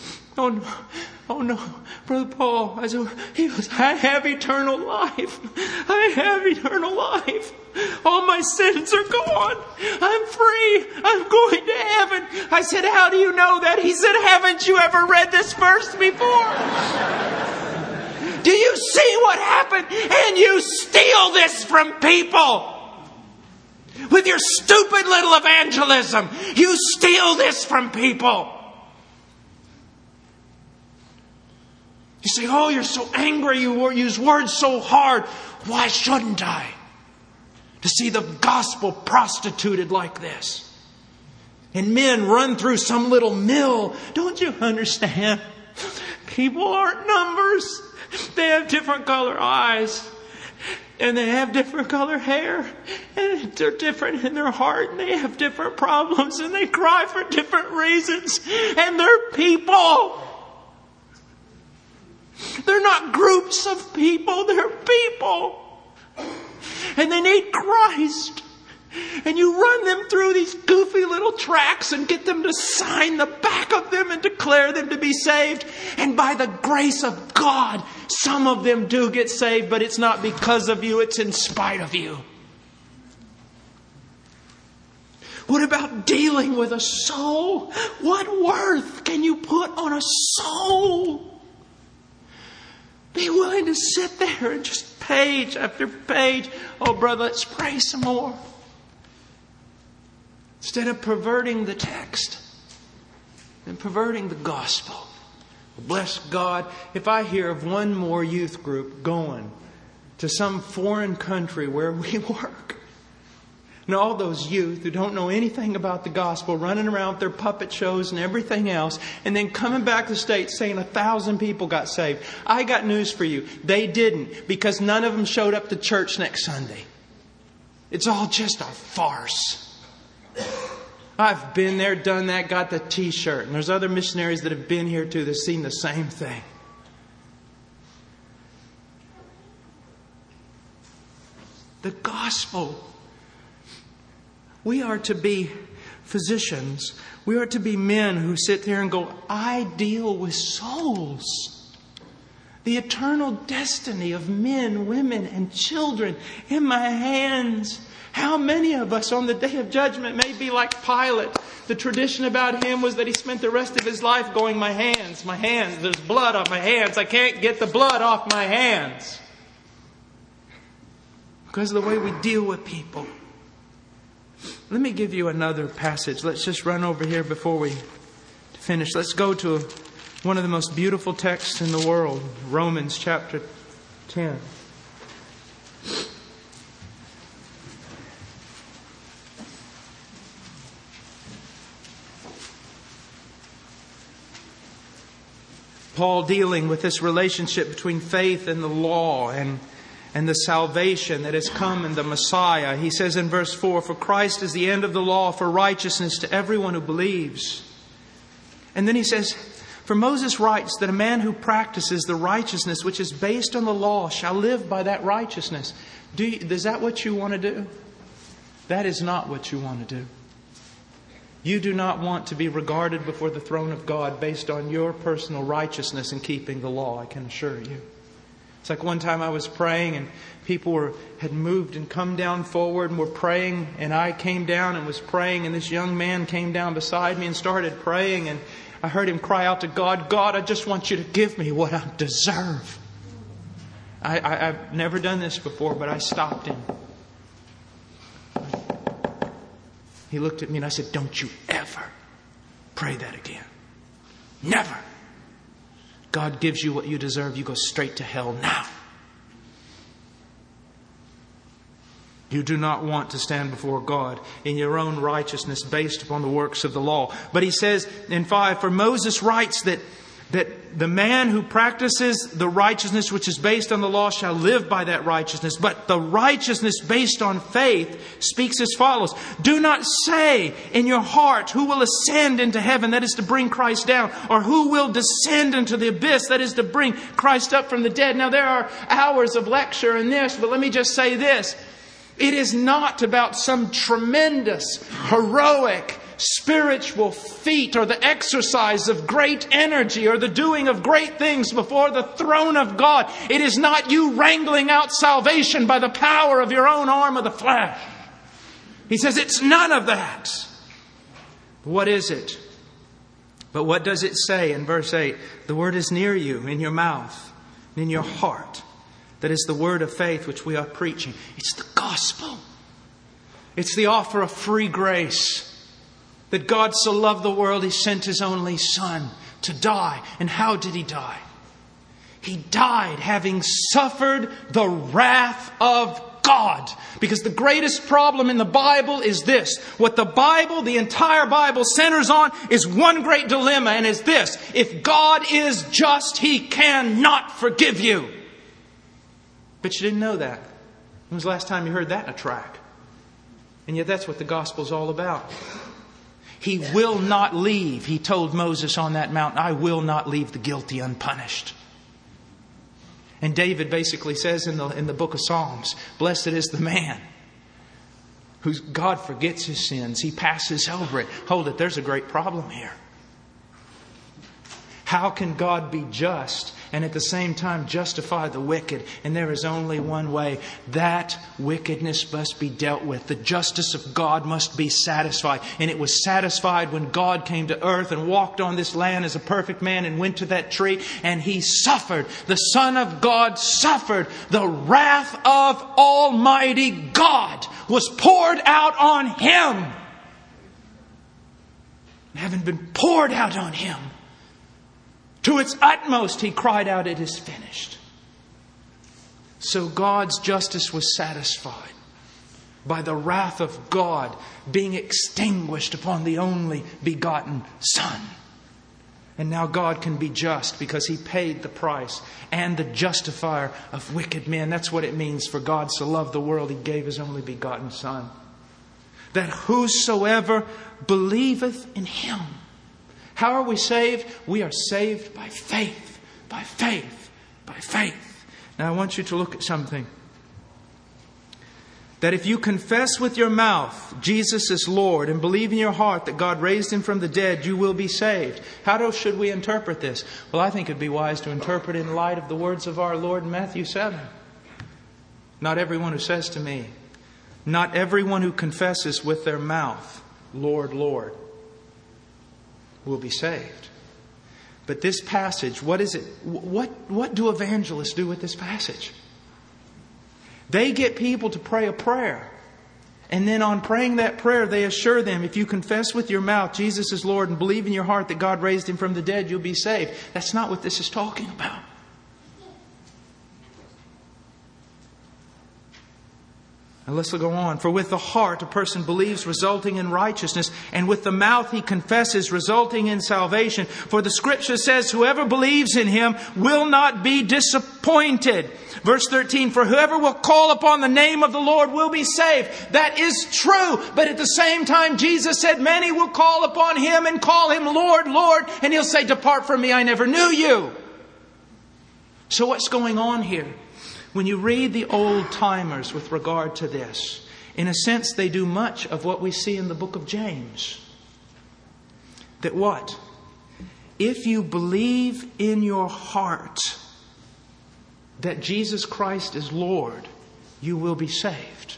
Brother Paul, I have eternal life. I have eternal life. All my sins are gone. I'm free. I'm going to heaven. I said, how do you know that? He said, haven't you ever read this verse before? Do you see what happened? And you steal this from people. With your stupid little evangelism, you steal this from people. You say, oh, you're so angry, you use words so hard. Why shouldn't I? To see the gospel prostituted like this. And men run through some little mill. Don't you understand? People aren't numbers. They have different color eyes. And they have different color hair. And they're different in their heart. And they have different problems. And they cry for different reasons. And they're people. They're not groups of people. They're people. And they need Christ. And you run them through these goofy little tracts and get them to sign the back of them and declare them to be saved. And by the grace of God, some of them do get saved, but it's not because of you, it's in spite of you. What about dealing with a soul? What worth can you put on a soul? Be willing to sit there and just page after page. Oh, brother, let's pray some more. Instead of perverting the text and perverting the gospel. Bless God, if I hear of one more youth group going to some foreign country where we work, and all those youth who don't know anything about the gospel running around with their puppet shows and everything else, and then coming back to the States saying 1,000 people got saved. I got news for you. They didn't, because none of them showed up to church next Sunday. It's all just a farce. I've been there, done that, got the t-shirt. And there's other missionaries that have been here too that have seen the same thing. The gospel. We are to be physicians. We are to be men who sit there and go, I deal with souls. The eternal destiny of men, women, and children in my hands. How many of us on the day of judgment may be like Pilate? The tradition about him was that he spent the rest of his life going, my hands, there's blood on my hands. I can't get the blood off my hands. Because of the way we deal with people. Let me give you another passage. Let's just run over here before we finish. Let's go to one of the most beautiful texts in the world. Romans chapter 10. Paul dealing with this relationship between faith and the law and the salvation that has come in the Messiah. He says in verse 4, for Christ is the end of the law for righteousness to everyone who believes. And then he says, for Moses writes that a man who practices the righteousness which is based on the law shall live by that righteousness. Is that what you want to do? That is not what you want to do. You do not want to be regarded before the throne of God based on your personal righteousness in keeping the law, I can assure you. It's like one time I was praying and people had moved and come down forward and were praying, and I came down and was praying, and this young man came down beside me and started praying, and I heard him cry out to God, God, I just want you to give me what I deserve. I've never done this before, but I stopped him. He looked at me and I said, don't you ever pray that again. Never. God gives you what you deserve. You go straight to hell now. You do not want to stand before God in your own righteousness based upon the works of the law. But he says in 5, for Moses writes that the man who practices the righteousness which is based on the law shall live by that righteousness. But the righteousness based on faith speaks as follows. Do not say in your heart, who will ascend into heaven, that is to bring Christ down, or who will descend into the abyss, that is to bring Christ up from the dead. Now there are hours of lecture in this, but let me just say this. It is not about some tremendous, heroic, spiritual feat or the exercise of great energy or the doing of great things before the throne of God. It is not you wrangling out salvation by the power of your own arm of the flesh. He says it's none of that. What is it? But what does it say in verse 8? The word is near you, in your mouth, and in your heart. That is the word of faith which we are preaching. It's the gospel. It's the offer of free grace. That God so loved the world, He sent His only Son to die. And how did He die? He died having suffered the wrath of God. Because the greatest problem in the Bible is this. What the entire Bible centers on is one great dilemma, and is this. If God is just, He cannot forgive you. But you didn't know that. When was the last time you heard that in a tract? And yet that's what the gospel's all about. He will not leave, He told Moses on that mountain, I will not leave the guilty unpunished. And David basically says in the book of Psalms, blessed is the man whose God forgets his sins. He passes over it. Hold it, there's a great problem here. How can God be just and at the same time justify the wicked? And there is only one way. That wickedness must be dealt with. The justice of God must be satisfied. And it was satisfied when God came to earth and walked on this land as a perfect man and went to that tree. And He suffered. The Son of God suffered. The wrath of Almighty God was poured out on Him. And having been poured out on Him, to its utmost, He cried out, it is finished. So God's justice was satisfied by the wrath of God being extinguished upon the only begotten Son. And now God can be just because He paid the price and the justifier of wicked men. That's what it means for God so loved the world, He gave His only begotten Son. That whosoever believeth in Him. How are we saved? We are saved by faith, by faith, by faith. Now I want you to look at something. that if you confess with your mouth Jesus is Lord and believe in your heart that God raised Him from the dead, you will be saved. How should we interpret this? Well, I think it'd be wise to interpret it in light of the words of our Lord in Matthew 7. Not everyone who says to me, not everyone who confesses with their mouth, Lord, Lord, will be saved. But this passage, what is it? What do evangelists do with this passage? They get people to pray a prayer. And then on praying that prayer, they assure them, if you confess with your mouth Jesus is Lord and believe in your heart that God raised Him from the dead, you'll be saved. That's not what this is talking about. And let's go on. For with the heart a person believes, resulting in righteousness, and with the mouth he confesses, resulting in salvation. For the Scripture says, whoever believes in Him will not be disappointed. Verse 13, for whoever will call upon the name of the Lord will be saved. That is true. But at the same time, Jesus said, many will call upon Him and call Him Lord, Lord. And He'll say, depart from me, I never knew you. So what's going on here? When you read the old timers with regard to this, in a sense they do much of what we see in the book of James. That what? If you believe in your heart that Jesus Christ is Lord, you will be saved.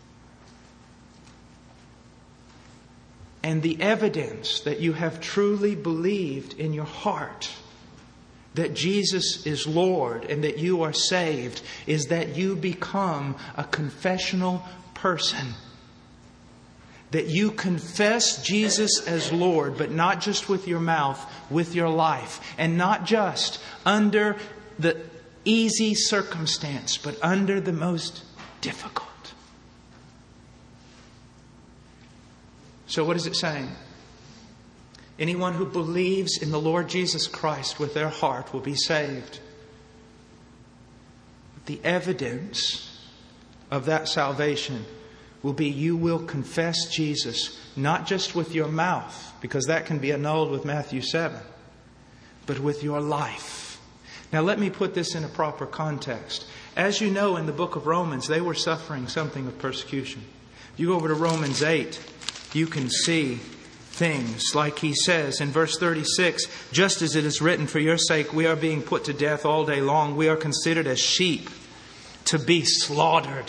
And the evidence that you have truly believed in your heart that Jesus is Lord and that you are saved is that you become a confessional person. That you confess Jesus as Lord, but not just with your mouth, with your life. And not just under the easy circumstance, but under the most difficult. So what is it saying? Anyone who believes in the Lord Jesus Christ with their heart will be saved. The evidence of that salvation will be you will confess Jesus, not just with your mouth, because that can be annulled with Matthew 7, but with your life. Now let me put this in a proper context. As you know, in the book of Romans, they were suffering something of persecution. If you go over to Romans 8, you can see things like he says in verse 36, just as it is written, for your sake we are being put to death all day long. We are considered as sheep to be slaughtered.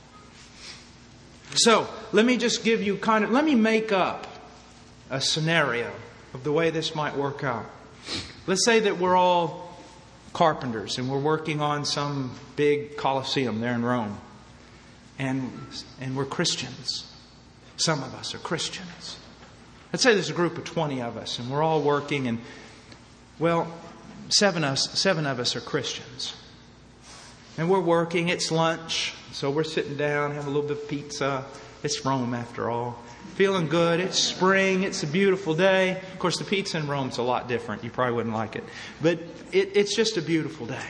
So, let me just give you let me make up a scenario of the way this might work out. Let's say that we're all carpenters and we're working on some big Colosseum there in Rome. And we're Christians. Some of us are Christians. Let's say there's a group of 20 of us and we're all working and, well, seven of us are Christians. And we're working, it's lunch, so we're sitting down, having a little bit of pizza. It's Rome after all. Feeling good, it's spring, it's a beautiful day. Of course, the pizza in Rome's a lot different. You probably wouldn't like it. But it's just a beautiful day.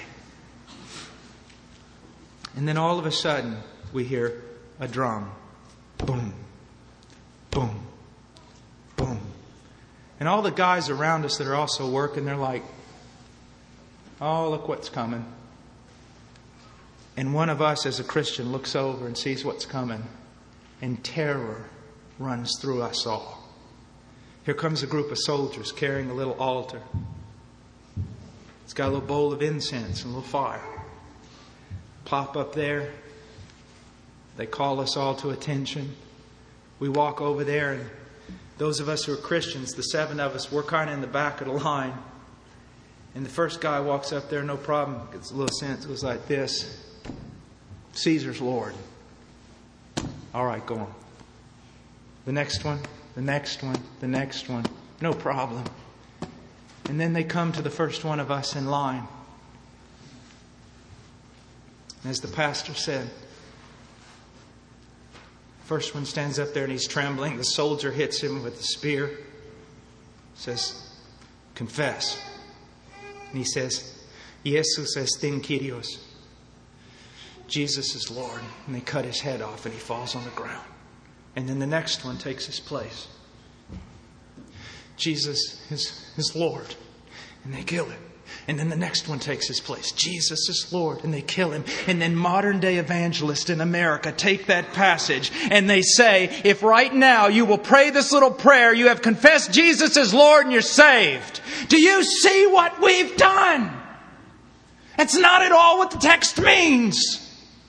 And then all of a sudden, we hear a drum. Boom, boom, boom. And all the guys around us that are also working, they're like, oh, look what's coming. And one of us as a Christian looks over and sees what's coming. And terror runs through us all. Here comes a group of soldiers carrying a little altar. It's got a little bowl of incense and a little fire. Plop up there. They call us all to attention. We walk over there, and those of us who are Christians, the 7 of us, we're kind of in the back of the line. And the first guy walks up there, no problem. Gets a little sense. It was like this. Caesar's Lord. All right, go on. The next one, the next one, the next one. No problem. And then they come to the first one of us in line. As the pastor said, first one stands up there and he's trembling. The soldier hits him with the spear. Says, confess. And he says, Jesus estin Kyrios. Jesus is Lord. And they cut his head off and he falls on the ground. And then the next one takes his place. Jesus is Lord. And they kill him. And then the next one takes his place. Jesus is Lord. And they kill him. And then modern day evangelists in America take that passage and they say, if right now you will pray this little prayer, you have confessed Jesus as Lord and you're saved. Do you see what we've done? That's not at all what the text means.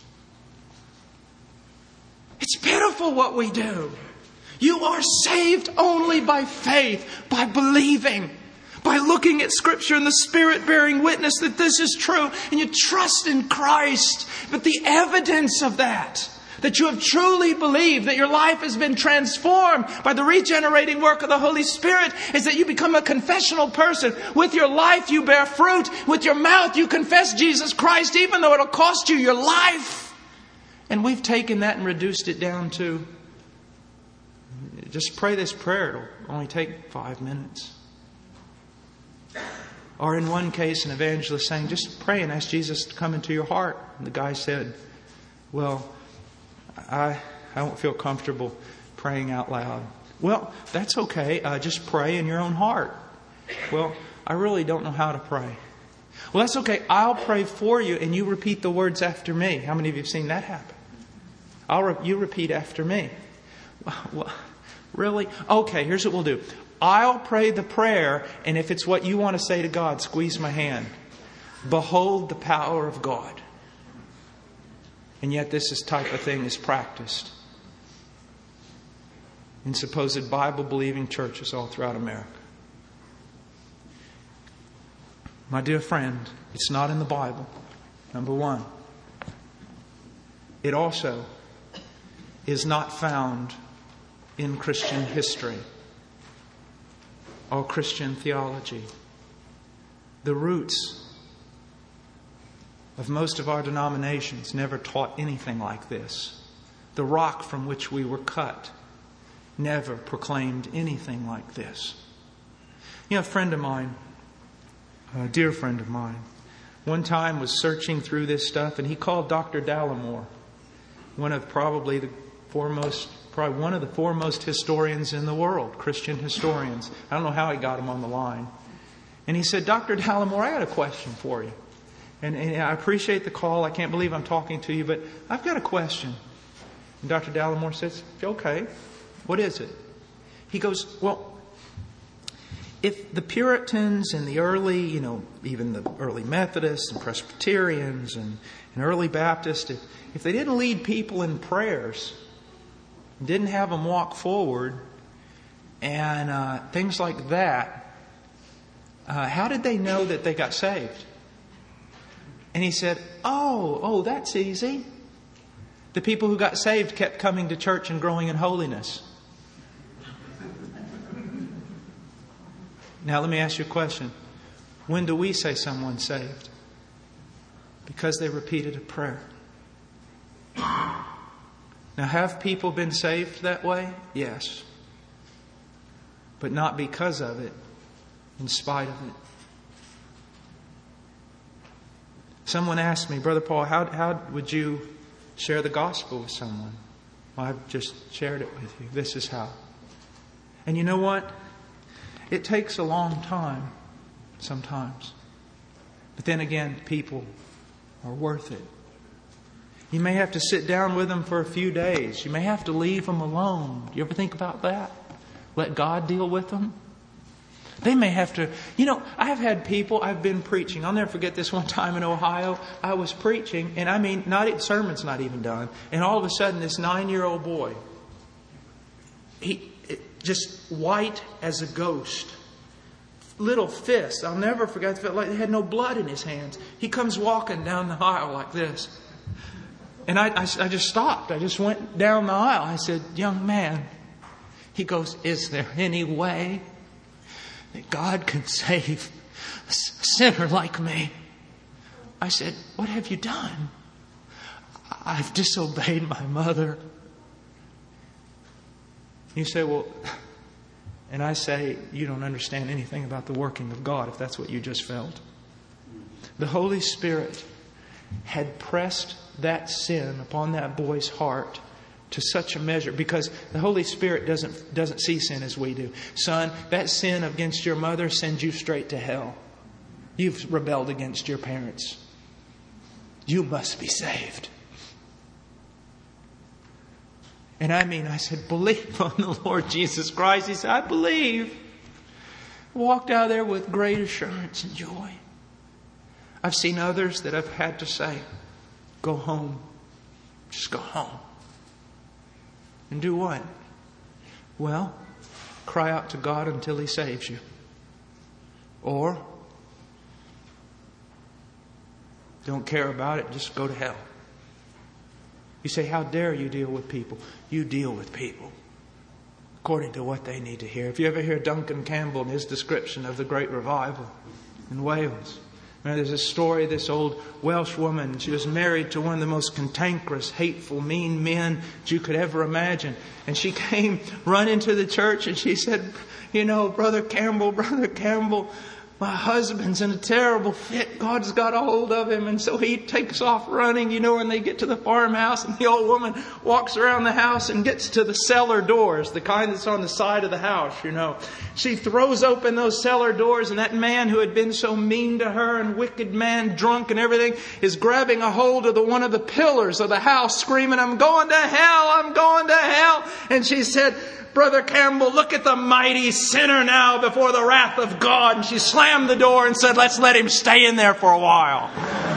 It's pitiful what we do. You are saved only by faith, by believing, by looking at Scripture and the Spirit bearing witness that this is true, and you trust in Christ. But the evidence of that you have truly believed, that your life has been transformed by the regenerating work of the Holy Spirit, is that you become a confessional person. With your life you bear fruit. With your mouth you confess Jesus Christ, even though it'll cost you your life. And we've taken that and reduced it down to, just pray this prayer. It'll only take 5 minutes. Or in one case, an evangelist saying, just pray and ask Jesus to come into your heart. And the guy said, well, I don't feel comfortable praying out loud. Well, that's okay. Just pray in your own heart. Well, I really don't know how to pray. Well, that's okay. I'll pray for you and you repeat the words after me. How many of you have seen that happen? You repeat after me. Well, really? Okay, here's what we'll do. I'll pray the prayer, and if it's what you want to say to God, squeeze my hand. Behold the power of God. And yet this type of thing is practiced in supposed Bible-believing churches all throughout America. My dear friend, it's not in the Bible, number one. It also is not found in Christian history or Christian theology. The roots of most of our denominations never taught anything like this. The rock from which we were cut never proclaimed anything like this. You know, a friend of mine, a dear friend of mine, one time was searching through this stuff, and he called Dr. Dallimore, one of probably one of the foremost historians in the world, Christian historians. I don't know how he got him on the line. And he said, Dr. Dallimore, I got a question for you. And I appreciate the call. I can't believe I'm talking to you, but I've got a question. And Dr. Dallimore says, okay, what is it? He goes, well, if the Puritans and the early, even the early Methodists and Presbyterians and early Baptists, if they didn't lead people in prayers, didn't have them walk forward and things like that, how did they know that they got saved? And he said, oh, that's easy. The people who got saved kept coming to church and growing in holiness. Now let me ask you a question. When do we say someone's saved? Because they repeated a prayer. Now, have people been saved that way? Yes. But not because of it, in spite of it. Someone asked me, Brother Paul, how would you share the gospel with someone? Well, I've just shared it with you. This is how. And you know what? It takes a long time sometimes. But then again, people are worth it. You may have to sit down with them for a few days. You may have to leave them alone. Do you ever think about that? Let God deal with them. They may have to... I've had people, I've been preaching. I'll never forget this one time in Ohio. I was preaching, and sermon's not even done. And all of a sudden, this 9-year-old boy, he just white as a ghost. Little fists. I'll never forget. It felt like he had no blood in his hands. He comes walking down the aisle like this. And I just stopped. I just went down the aisle. I said, young man. He goes, is there any way that God can save a sinner like me? I said, what have you done? I've disobeyed my mother. You say, well, and I say, you don't understand anything about the working of God if that's what you just felt. The Holy Spirit had pressed that sin upon that boy's heart to such a measure, because the Holy Spirit doesn't see sin as we do. Son, that sin against your mother sends you straight to hell. You've rebelled against your parents. You must be saved. And I said, believe on the Lord Jesus Christ. He said, I believe. Walked out of there with great assurance and joy. I've seen others that I've had to say, go home. Just go home. And do what? Well, cry out to God until He saves you. Or don't care about it, just go to hell. You say, how dare you deal with people? You deal with people according to what they need to hear. If you ever hear Duncan Campbell and his description of the Great Revival in Wales, there's a story, this old Welsh woman, she was married to one of the most cantankerous, hateful, mean men that you could ever imagine. And she came running to the church and she said, Brother Campbell, my husband's in a terrible fit. God's got a hold of him. And so he takes off running, when they get to the farmhouse, and the old woman walks around the house and gets to the cellar doors, the kind that's on the side of the house, She throws open those cellar doors, and that man who had been so mean to her, and wicked man, drunk and everything, is grabbing a hold of one of the pillars of the house, screaming, I'm going to hell, I'm going to hell. And she said, Brother Campbell, look at the mighty sinner now before the wrath of God. And she slammed the door and said, let's let him stay in there for a while.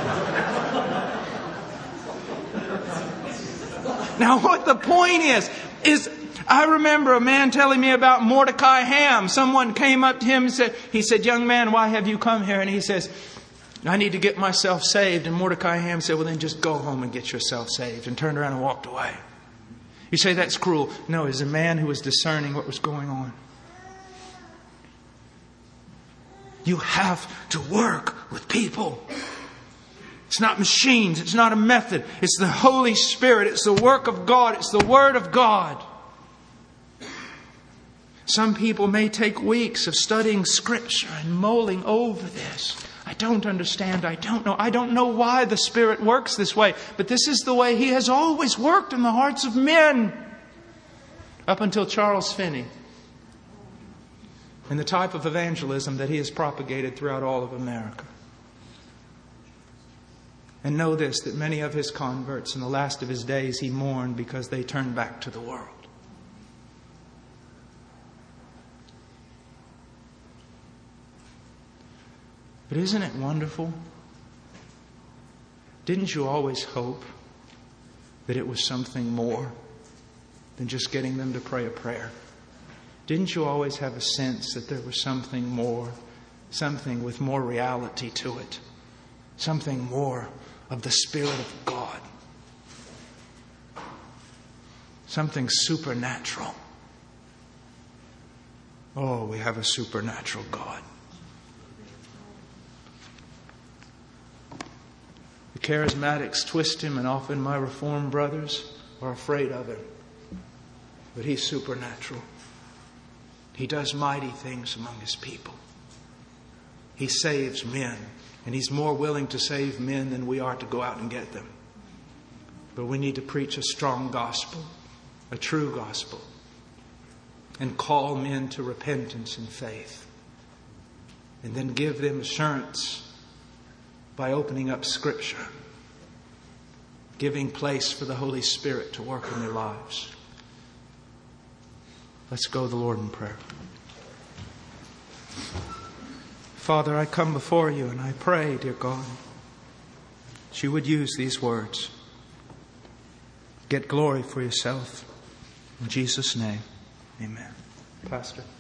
Now what the point is I remember a man telling me about Mordecai Ham. Someone came up to him and he said, young man, why have you come here? And he says, I need to get myself saved. And Mordecai Ham said, well, then just go home and get yourself saved. And turned around and walked away. You say that's cruel. No, he's a man who was discerning what was going on. You have to work with people. It's not machines. It's not a method. It's the Holy Spirit. It's the work of God. It's the Word of God. Some people may take weeks of studying Scripture and mulling over this. I don't understand. I don't know. I don't know why the Spirit works this way. But this is the way He has always worked in the hearts of men. Up until Charles Finney. And the type of evangelism that he has propagated throughout all of America. And know this, that many of his converts in the last of his days he mourned because they turned back to the world. But isn't it wonderful? Didn't you always hope that it was something more than just getting them to pray a prayer? Didn't you always have a sense that there was something more, something with more reality to it, something more of the Spirit of God, something supernatural? Oh, we have a supernatural God. The charismatics twist Him, and often my Reformed brothers are afraid of Him. But He's supernatural. He does mighty things among His people. He saves men. And He's more willing to save men than we are to go out and get them. But we need to preach a strong gospel, a true gospel, and call men to repentance and faith. And then give them assurance by opening up Scripture, giving place for the Holy Spirit to work in their lives. Let's go to the Lord in prayer. Father, I come before You and I pray, dear God, that You would use these words. Get glory for Yourself. In Jesus' name, amen. Pastor.